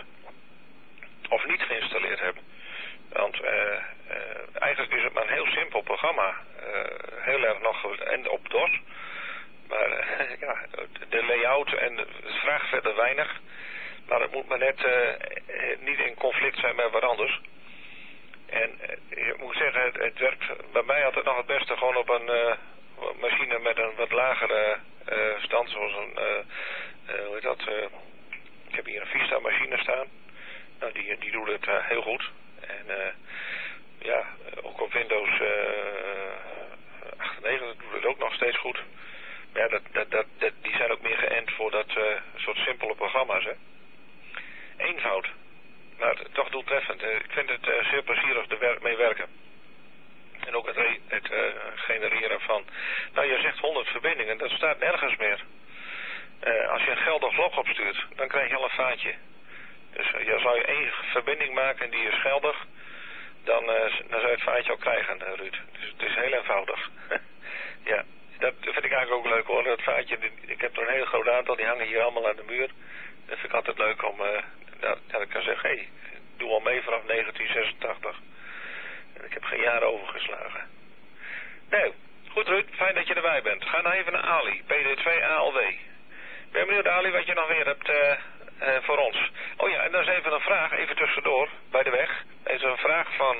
Of niet geïnstalleerd hebt. Want uh, uh, eigenlijk is het maar een heel simpel programma. Uh, heel erg nog en op DOS. Maar uh, ja, de layout en het vraagt verder weinig. Maar het moet maar net uh, niet in conflict zijn met wat anders. En uh, ik moet zeggen, het, het werkt bij mij altijd nog het beste gewoon op een uh, machine met een wat lagere uh, stand. Zoals een, uh, uh, hoe heet dat? Uh, ik heb hier een Vista machine staan. Nou, die, die doet het uh, heel goed. En uh, ja, ook op Windows uh, achtennegentig doet het ook nog steeds goed. Maar ja, dat, dat, dat, dat, die zijn ook meer geënt voor dat uh, soort simpele programma's, hè. Eenvoud, maar toch doeltreffend. Uh, ik vind het uh, zeer plezierig er wer mee werken. En ook het, re het uh, genereren van... Nou, je zegt honderd verbindingen, dat staat nergens meer. Uh, als je een geldig log opstuurt, dan krijg je al een vaatje. Dus uh, ja, zou je één verbinding maken en die is geldig, dan, uh, dan zou je het vaatje ook krijgen, uh, Ruud. Dus het is heel eenvoudig. Ja, dat vind ik eigenlijk ook leuk hoor. Dat vaatje, ik heb er een heel groot aantal, die hangen hier allemaal aan de muur. Dat vind ik altijd leuk om, uh, dat, dat ik kan zeggen, hé, hey, ik doe al mee vanaf negentien zesentachtig. En ik heb geen jaar overgeslagen. Nou, goed Ruud, fijn dat je erbij bent. Ga nou even naar Ali, P D twee A L W. Ik ben benieuwd Ali wat je nog weer hebt... Uh, Uh, voor ons. Oh ja, en dan is even een vraag, even tussendoor, bij de weg. Er is een vraag van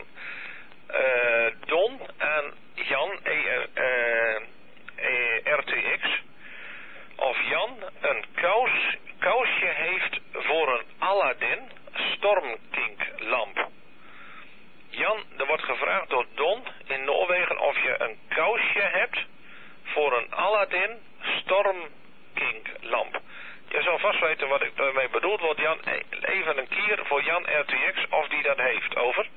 uh, Don aan Jan, e, uh, e, R T X. vast weten wat ik daarmee bedoeld word, Jan. Even een keer voor Jan R T X of die dat heeft. Over.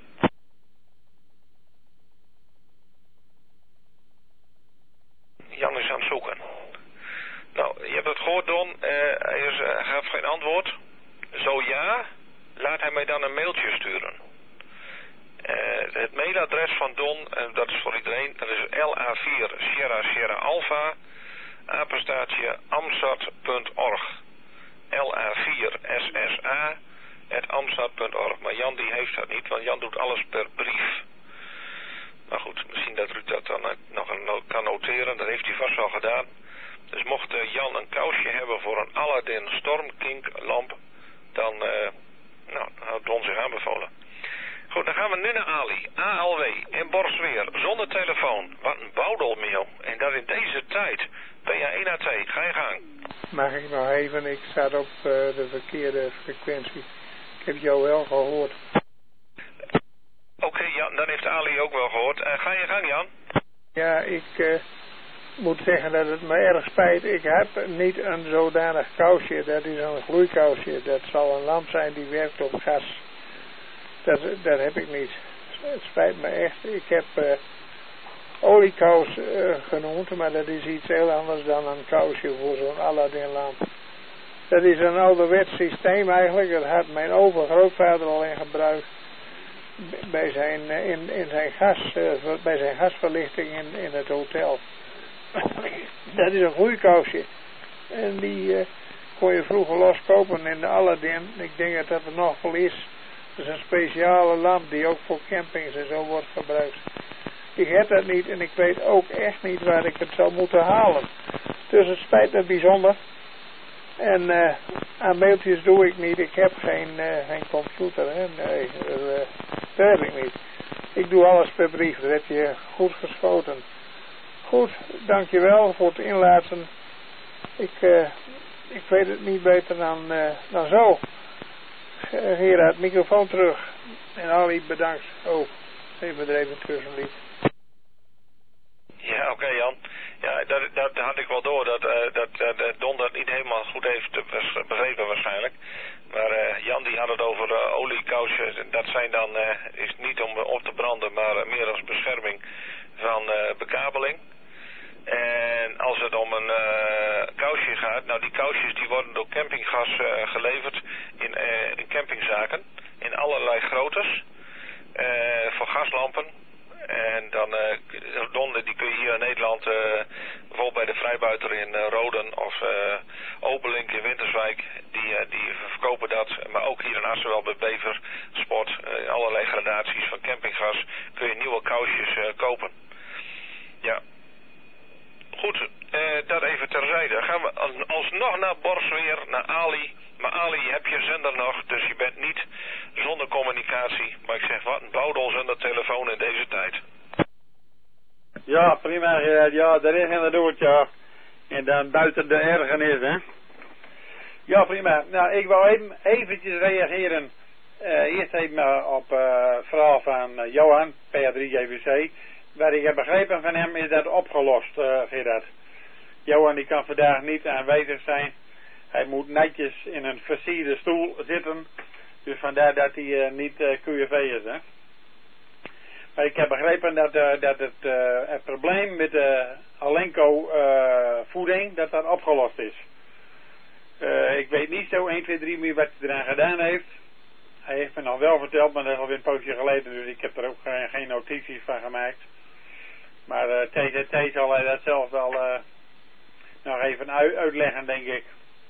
Jan is aan het zoeken. Nou, je hebt het gehoord, Don. Uh, hij is, uh, gaf geen antwoord. Zo ja, laat hij mij dan een mailtje sturen. Uh, het mailadres van Don, uh, dat is voor iedereen, dat is L A vier Sierra Sierra Alpha, apenstaartje amsat punt org. L A vier S S A at amsat punt org. Maar Jan die heeft dat niet, want Jan doet alles per brief. Maar goed, misschien dat Ruud dat dan uh, nog een, kan noteren, dat heeft hij vast wel gedaan. Dus mocht uh, Jan een kousje hebben voor een Aladdin Stormking lamp, dan uh, nou, houdt Don zich aanbevolen. Goed, dan gaan we nu naar Ali. A L W in Borsweer, zonder telefoon. Wat een bouwdelmail. En dat in deze tijd. P A één A twee, ga je gang. Mag ik nog even, ik sta op uh, de verkeerde frequentie. Ik heb jou wel gehoord. Oké, okay, Jan, dan heeft Ali ook wel gehoord. Uh, ga je gang, Jan. Ja, ik uh, moet zeggen dat het me erg spijt. Ik heb niet een zodanig kousje. Dat is een gloeikousje. Dat zal een lamp zijn die werkt op gas. Dat, dat heb ik niet. Het spijt me echt. Ik heb uh, oliekous uh, genoemd, maar dat is iets heel anders dan een kousje voor zo'n Aladdin lamp. Dat is een ouderwets systeem eigenlijk. Dat had mijn overgrootvader al in gebruik bij zijn, uh, in, in zijn gas, uh, bij zijn gasverlichting in, in het hotel. Dat is een gloeikousje. En die uh, kon je vroeger loskopen in de Aladdin. Ik denk dat dat er nog wel is. Dat is een speciale lamp die ook voor campings en zo wordt gebruikt. Ik heb dat niet en ik weet ook echt niet waar ik het zou moeten halen. Dus het spijt me bijzonder. En uh, aan mailtjes doe ik niet. Ik heb geen, uh, geen computer. Hè? Nee, uh, dat heb ik niet. Ik doe alles per brief. Dat heb je goed geschoten. Goed, dankjewel voor het inlaten. Ik, uh, ik weet het niet beter dan, uh, dan zo. Gerard, microfoon terug. En Ali, bedankt. Oh, even er even tussenliep. Ja, oké okay, Jan. Ja, dat, dat had ik wel door. Dat, uh, dat, uh, dat Don dat niet helemaal goed heeft begrepen waarschijnlijk. Maar uh, Jan die had het over uh, oliekousjes. Dat zijn dan, uh, is niet om op te branden, maar uh, meer als bescherming van uh, bekabeling. En als het om een uh, kousje gaat, nou die kousjes die worden door campinggas uh, geleverd in, uh, in campingzaken. In allerlei groottes. Uh, voor gaslampen. En dan, uh, Don, die kun je hier in Nederland, uh, bijvoorbeeld bij de Vrijbuiter in uh, Roden of uh, Obelink in Winterswijk, die, uh, die verkopen dat. Maar ook hier in Assen wel bij Bever Sport, uh, in allerlei gradaties van campinggas, kun je nieuwe kousjes uh, kopen. Ja. Goed, uh, dat even terzijde. Dan gaan we alsnog naar Borsweer, naar Ali. Maar Ali, je hebt je zender nog, dus je bent niet zonder communicatie. Maar ik zeg, wat een bouwdol zonder telefoon in deze tijd. Ja, prima Gerard. Ja, daar is inderdaad, ja. En dan buiten de ergernis, hè. Ja, prima. Nou, ik wou even eventjes reageren. Uh, eerst even op uh, het verhaal van uh, Johan, P A drie J V C. Wat ik heb begrepen van hem is dat opgelost, uh, Gerard. Johan die kan vandaag niet aanwezig zijn. Hij moet netjes in een versierde stoel zitten. Dus vandaar dat hij uh, niet uh, Q V is, hè. Maar ik heb begrepen dat, uh, dat het, uh, het probleem met de Alenco uh, voeding, dat dat opgelost is. Uh, ik weet niet zo één, twee, drie meer wat hij eraan gedaan heeft. Hij heeft me nog wel verteld, maar dat is alweer een poosje geleden, dus ik heb er ook geen, geen notities van gemaakt. Maar uh, T Z T zal hij dat zelf wel uh, nog even uit, uitleggen, denk ik.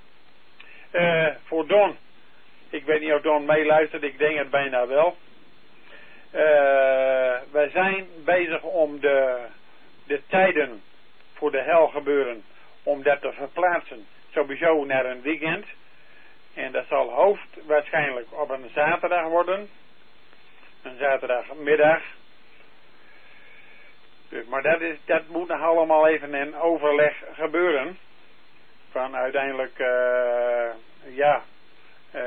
Uh, voor Don. Ik weet niet of Don meeluistert, ik denk het bijna wel. Uh, wij zijn bezig om de, de tijden voor de hel gebeuren, om dat te verplaatsen. Sowieso naar een weekend. En dat zal hoofd waarschijnlijk op een zaterdag worden. Een zaterdagmiddag. Dus, maar dat, is, dat moet nog allemaal even in overleg gebeuren. Van uiteindelijk, uh, ja, uh,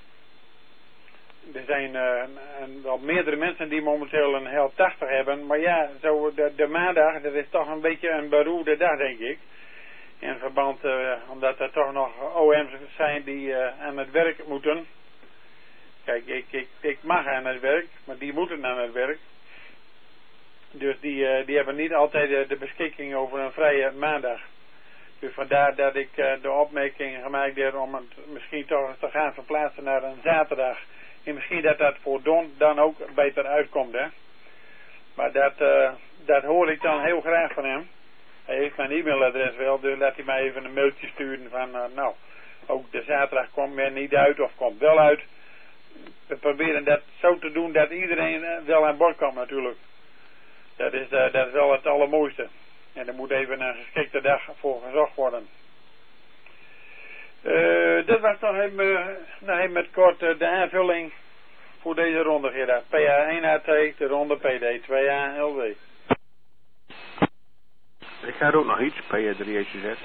er zijn uh, een, wel meerdere mensen die momenteel een hel tachtig hebben. Maar ja, zo de, de maandag, dat is toch een beetje een beroerde dag, denk ik. In verband, uh, omdat er toch nog O M's zijn die uh, aan het werk moeten. Kijk, ik, ik, ik mag aan het werk, maar die moeten aan het werk. Dus die, uh, die hebben niet altijd uh, de beschikking over een vrije maandag. Dus vandaar dat ik uh, de opmerking gemaakt heb om het misschien toch te gaan verplaatsen naar een zaterdag. En misschien dat dat voor Don dan ook beter uitkomt, hè. Maar dat, uh, dat hoor ik dan heel graag van hem. Hij heeft mijn e-mailadres wel, dus laat hij mij even een mailtje sturen van, uh, nou, ook de zaterdag komt men niet uit of komt wel uit. We proberen dat zo te doen dat iedereen uh, wel aan boord komt natuurlijk. Dat is, uh, dat is wel het allermooiste. En er moet even een geschikte dag voor gezocht worden. Uh, dit was nog even, uh, nog even met kort uh, de aanvulling voor deze ronde, Gerard. P A één A T, de ronde P D twee A L W. Ik ga er ook nog iets, P A drie E C Z.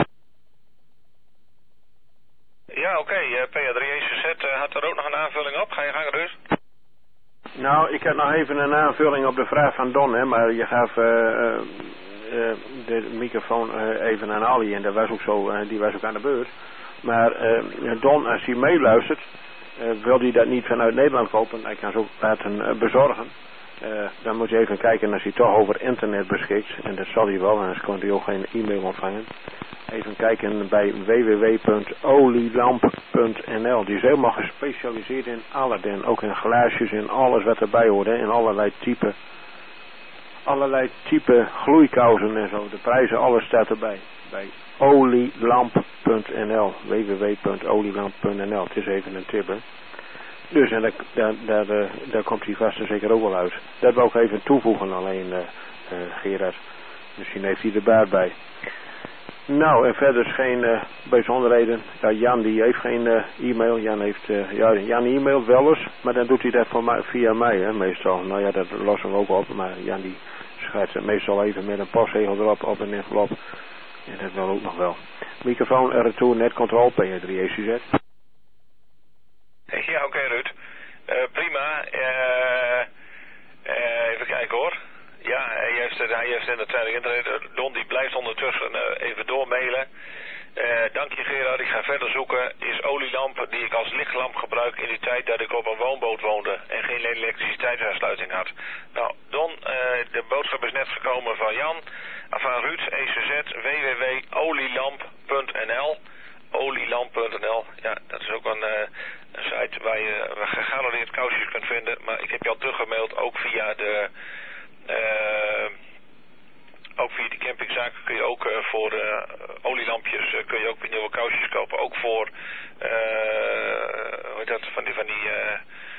Ja, oké, okay. uh, P A drie E C Z uh, had er ook nog een aanvulling op. Ga je gang, Ruud? Nou, ik heb nog even een aanvulling op de vraag van Don, hè, maar je gaf uh, uh, uh, de microfoon uh, even aan Ali en dat was ook zo, uh, die was ook aan de beurt. Maar uh, Don, als hij meeluistert, uh, wil hij dat niet vanuit Nederland kopen, hij kan ze ook laten uh, bezorgen. Uh, dan moet je even kijken als hij toch over internet beschikt, en dat zal hij wel, anders kon hij ook geen e-mail ontvangen. Even kijken bij w w w punt olielamp punt n l. Die is helemaal gespecialiseerd in Aladdin. Ook in glaasjes en alles wat erbij hoort. Hè. In allerlei type, allerlei type gloeikousen en zo. De prijzen, alles staat erbij. Bij olielamp punt n l. w w w punt olielamp punt n l. Het is even een tip, hè. Dus en daar, daar, daar, uh, daar komt hij vast en zeker ook wel uit. Dat wil ik even toevoegen alleen, uh, uh, Gerard. Misschien heeft hij er baat bij. Nou, en verder is geen uh, bijzonderheden. Ja, Jan die heeft geen uh, e-mail. Jan heeft, uh, ja, Jan e-mailt wel eens, maar dan doet hij dat voor mij, via mij, hè, meestal. Nou ja, dat lossen we ook op, maar Jan die schrijft het meestal even met een postzegel erop op een envelop. En dat wil ook nog wel. Microfoon, R twee, netcontrol, P A drie E C Z. Ja, oké, okay, Ruud. Uh, prima. Uh, uh, even kijken hoor. Ja, hij heeft, hij heeft in het internet. Don die blijft ondertussen uh, even doormailen. Uh, dank je Gerard, ik ga verder zoeken. Is olielamp die ik als lichtlamp gebruik in die tijd dat ik op een woonboot woonde en geen elektriciteitsaansluiting had. Nou, Don, uh, de boodschap is net gekomen van Jan. Van Ruud, E C Z, w w w punt olielamp punt n l. olielamp punt n l. Ja, dat is ook een, uh, een site waar je gegarandeerd kousjes kunt vinden. Maar ik heb je al teruggemaild, ook via de... Uh, ook via die campingzaak kun je ook uh, voor uh, olielampjes uh, kun je ook weer nieuwe kousjes kopen. Ook voor uh, hoe heet dat, van die, van die uh,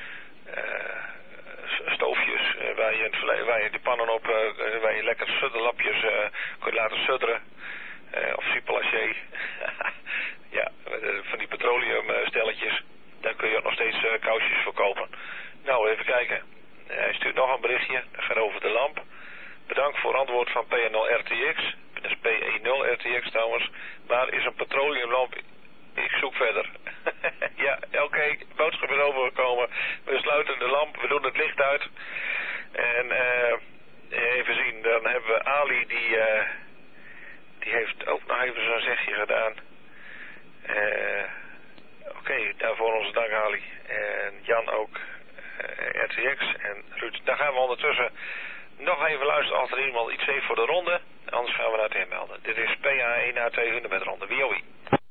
uh, stoofjes uh, waar, je het, waar je de pannen op, uh, waar je lekker sudderlapjes uh, kunt laten sudderen. Uh, of superlaché. Ja, van die petroleumstelletjes. Daar kun je ook nog steeds uh, kousjes voor kopen. Nou, even kijken. Uh, hij stuurt nog een berichtje. Dat gaat over de lamp. Bedankt voor antwoord van P nul R T X. Dat is P nul R T X trouwens. Waar is een petroleumlamp? Ik zoek verder. Ja, oké. Okay. Boodschap is overgekomen. We sluiten de lamp. We doen het licht uit. En uh, even zien. Dan hebben we Ali die... Uh, die heeft ook nog even zo'n zegje gedaan. Uh, oké, okay, daarvoor onze dank Ali. En Jan ook. Uh, R T X en Ruud. Dan gaan we ondertussen nog even luisteren als er iemand iets heeft voor de ronde. Anders gaan we naar het inmelden. Dit is P A één A T met ronde. W O I.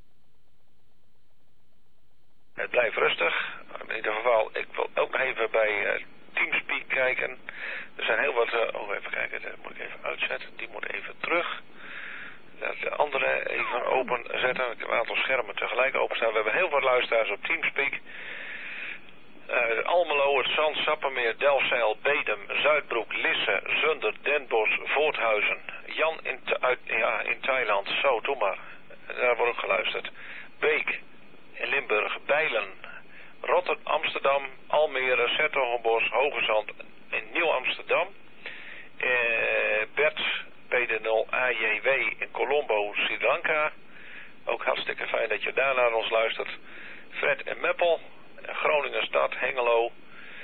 Het blijft rustig. In ieder geval, ik wil ook nog even bij uh, Teamspeak kijken. Er zijn heel wat... Uh, oh, even kijken. Dat moet ik even uitzetten. Die moet even terug. Laat de andere even openzetten. Ik heb een aantal schermen tegelijk openstaan. We hebben heel wat luisteraars op Teamspeak. Uh, Almelo, het Zand, Sappemeer, Delfzijl, Bedum, Zuidbroek, Lisse, Zunder, Den Bosch, Voorthuizen. Jan in, uit, ja, in Thailand. Zo, doe maar. Daar wordt ook geluisterd. Beek, in Limburg, Bijlen, Rotterdam, Amsterdam, Almere, 's-Hertogenbosch, Hoge Zand in Nieuw-Amsterdam. Uh, Bert, P D nul A J W in Colombo, Sri Lanka. Ook hartstikke fijn dat je daar naar ons luistert. Fred en Meppel. Groningen stad, Hengelo,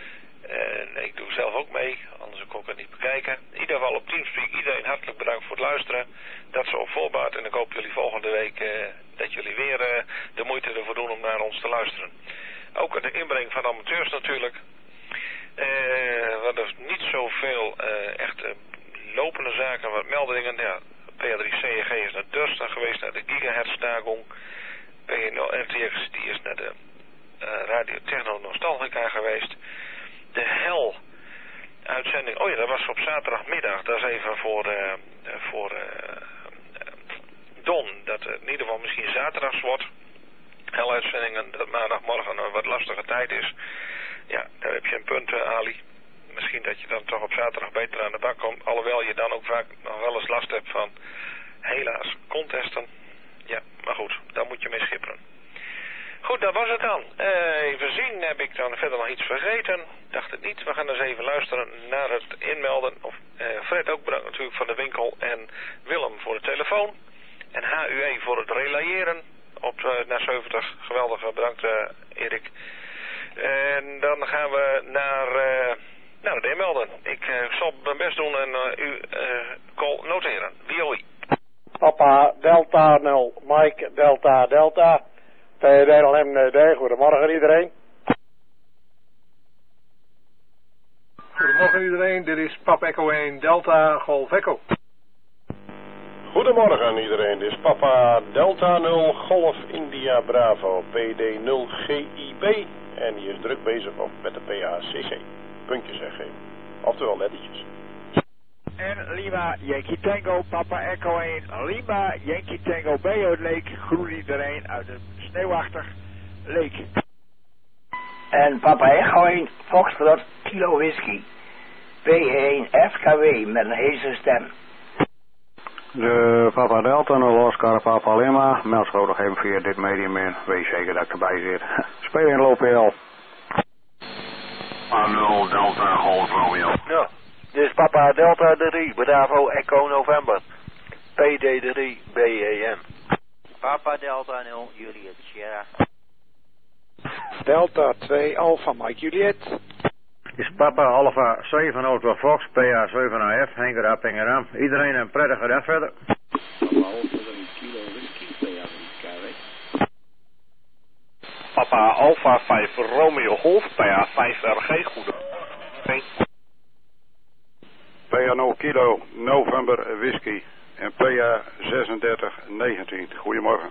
En ik doe zelf ook mee, anders kon ik het niet bekijken. In ieder geval op Teamspeak, iedereen hartelijk bedankt voor het luisteren. Dat is op voorbaat en ik hoop jullie volgende week uh, dat jullie weer uh, de moeite ervoor doen om naar ons te luisteren. Ook de inbreng van amateurs natuurlijk. Uh, want er is niet zoveel uh, echt uh, lopende zaken, wat meldingen. Ja, P A drie C G is naar Durstig geweest, naar de Gigahertz-stagung. P nul R T X die is naar de uh, Radio Techno Nostalgica geweest. De Hel uitzending, oh ja, dat was op zaterdagmiddag. Dat is even voor, uh, voor uh, Don, dat het in ieder geval misschien zaterdags wordt. Hel uitzendingen, dat maandagmorgen een wat lastige tijd is. Ja, daar heb je een punt, uh, Ali. Misschien dat je dan toch op zaterdag beter aan de bak komt. Alhoewel je dan ook vaak nog wel eens last hebt van, helaas, contesten. Ja, maar goed, daar moet je mee schipperen. Goed, dat was het dan. Uh, even zien, heb ik dan verder nog iets vergeten? Dacht het niet. We gaan eens even luisteren naar het inmelden. Of, uh, Fred ook bedankt natuurlijk van de winkel. En Willem voor de telefoon. En H U E voor het relayeren. Op uh, naar zeventig. Geweldig, bedankt uh, Erik. En dan gaan we naar, uh, naar het inmelden. Ik uh, zal mijn best doen en uh, u uh, call noteren. W O I. Papa Delta nul, Mike Delta Delta. T D L M D, goedemorgen iedereen. Goedemorgen iedereen, dit is Papa Echo één Delta Golf Echo. Goedemorgen iedereen, dit is Papa Delta nul Golf India Bravo P D nul G I B en die is druk bezig op met de P A C C. Puntjes weggeven, oftewel lettertjes. En Lima Yankee Tango, Papa Echo één, Lima Yankee Tango bij het Leek, groet iedereen uit een sneeuwachtig Leek. En Papa Echo één, Foxtrot, Kilo Whisky, P één F K W met een heese stem. De Papa Delta nul Oscar, Papa Lima, meldschotig even via dit medium in, wees zeker dat ik erbij zit. Speel in loop L. A nul Delta Golf Romeo. Ja. Dit is Papa Delta drie, Bravo Echo November, P D drie B E N. Papa Delta nul, Juliet Sierra. Delta twee Alpha Mike Juliet. Is Papa Alpha zeven Auto Fox, P A zeven A F, Henker Appingeram. Iedereen een prettige dag verder. Papa Alpha vijf Romeo Golf, P A vijf R G, goede. P A nul Kilo November Whisky en P A zesendertig negentien. Goedemorgen.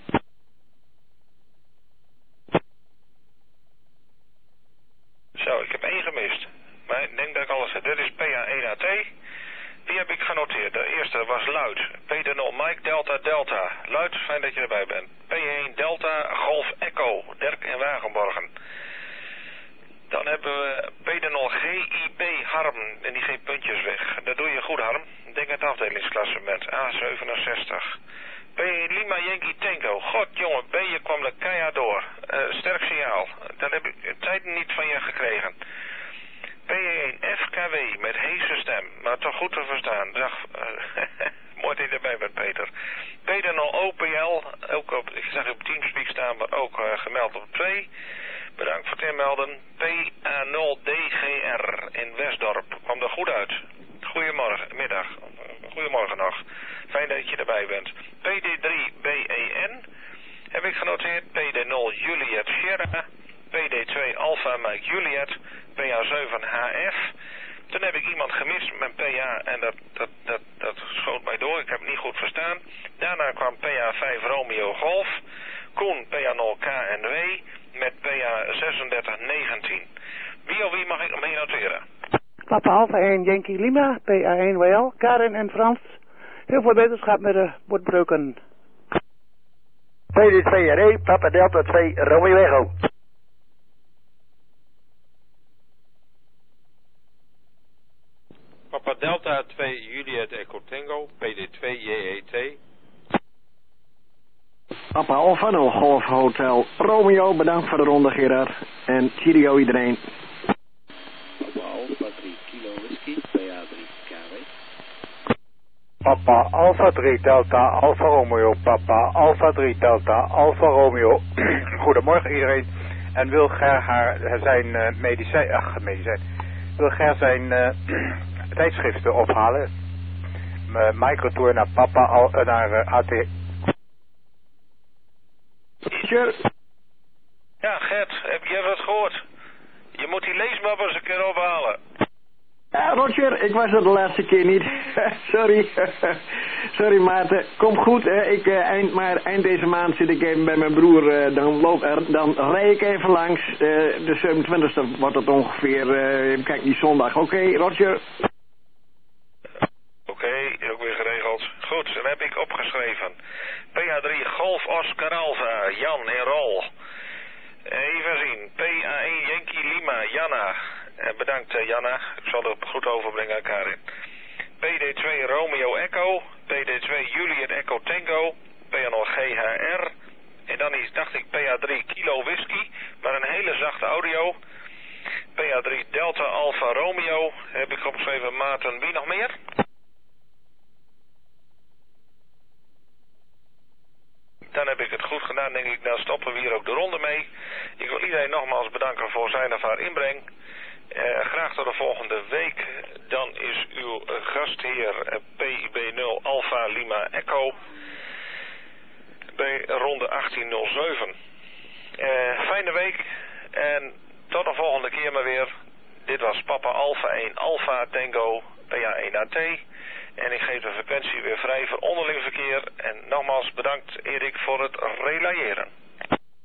Zo, ik heb één gemist. Maar ik denk dat ik alles heb. Dit is P A één A T. Die heb ik genoteerd. De eerste was Luid. P D nul Mike Delta Delta. Luid, fijn dat je erbij bent. P één Delta Golf Echo. Dirk in Wagenborgen. Dan hebben we P D nul G I B Harm. En die geen puntjes weg. Dat doe je goed, Harm. Denk aan het afdelingsklassement. A zevenenzestig. P één Lima Yankee Tango. God jongen, B je kwam er keihard door. Uh, sterk signaal. Dat heb ik tijd niet van je gekregen. P één F K W met heese stem. Maar toch goed te verstaan. Dag. Uh, mooi dat je erbij bent, Peter. P D nul O P L. Ook op, ik zag op Teamspeak staan, maar ook uh, gemeld op twee. Bedankt voor het inmelden. P A nul D G R in Westdorp. Kwam er goed uit. Goedemorgen, middag. Goedemorgen nog. Fijn dat je erbij bent. P D drie B E N heb ik genoteerd. P D nul Juliet Sierra. P D twee Alpha Mike Juliet. P A zeven H F. Toen heb ik iemand gemist met P A en dat, dat, dat, dat schoot mij door. Ik heb het niet goed verstaan. Daarna kwam P A vijf Romeo Golf. Koen P A nul K N W met P A zesendertig negentien. Wie of wie mag ik mee noteren? Papa Alpha één Yankee Lima, P A één W L, Karin en Frans. Heel veel wetenschap met de bordbreuken. P D twee R E, Papa Delta twee Romeo Echo. Papa Delta twee Juliet Echo Tango, P D twee J E T. Papa Alpha nul Golf Hotel Romeo, bedankt voor de ronde Gerard. En cheerio iedereen. Papa Alpha drie Kilo Whisky, P A drie K W. Papa Alpha drie Delta Alpha Romeo, Papa Alpha drie Delta Alpha Romeo. Goedemorgen iedereen. En wil graag haar, zijn uh, medicijn, ach, medicijn, wil graag zijn uh, tijdschriften ophalen. Uh, Microtour naar papa, al, uh, naar uh, A T. Ja, Gert, heb je wat gehoord? Je moet die leesmap eens een keer ophalen. Ja, Roger, ik was er de laatste keer niet. Sorry. Sorry, Maarten. Kom goed, hè. Ik, uh, eind, maar eind deze maand zit ik even bij mijn broer. Uh, dan, loop er, dan rij ik even langs. Uh, de zevenentwintigste wordt het ongeveer. Uh, kijk, die zondag. Oké, okay, Roger. Oké, okay, ook weer geregeld. Goed, dan heb ik opgeschreven. P A drie Golf Oscar Alpha, Jan en Rol. Even zien. P A één Yankee Lima, Janna. Eh, bedankt uh, Janna. Ik zal het goed overbrengen aan Karin. P D twee Romeo Echo. P D twee Juliet Echo Tango. P A nul G H R. En dan is, dacht ik P A drie Kilo Whisky. Maar een hele zachte audio. P A drie Delta Alpha Romeo. Heb ik opgeschreven. Maarten, wie nog meer? Dan heb ik het goed gedaan, denk ik. Dan stoppen we hier ook de ronde mee. Ik wil iedereen nogmaals bedanken voor zijn of haar inbreng. Uh, graag tot de volgende week. Dan is uw gastheer uh, P B nul Alpha Lima Echo bij ronde achttien nul zeven. Uh, fijne week en tot de volgende keer maar weer. Dit was Papa Alpha één Alpha Tango P A één A T. En ik geef de frequentie weer vrij voor onderling verkeer. En nogmaals bedankt Erik voor het relayeren.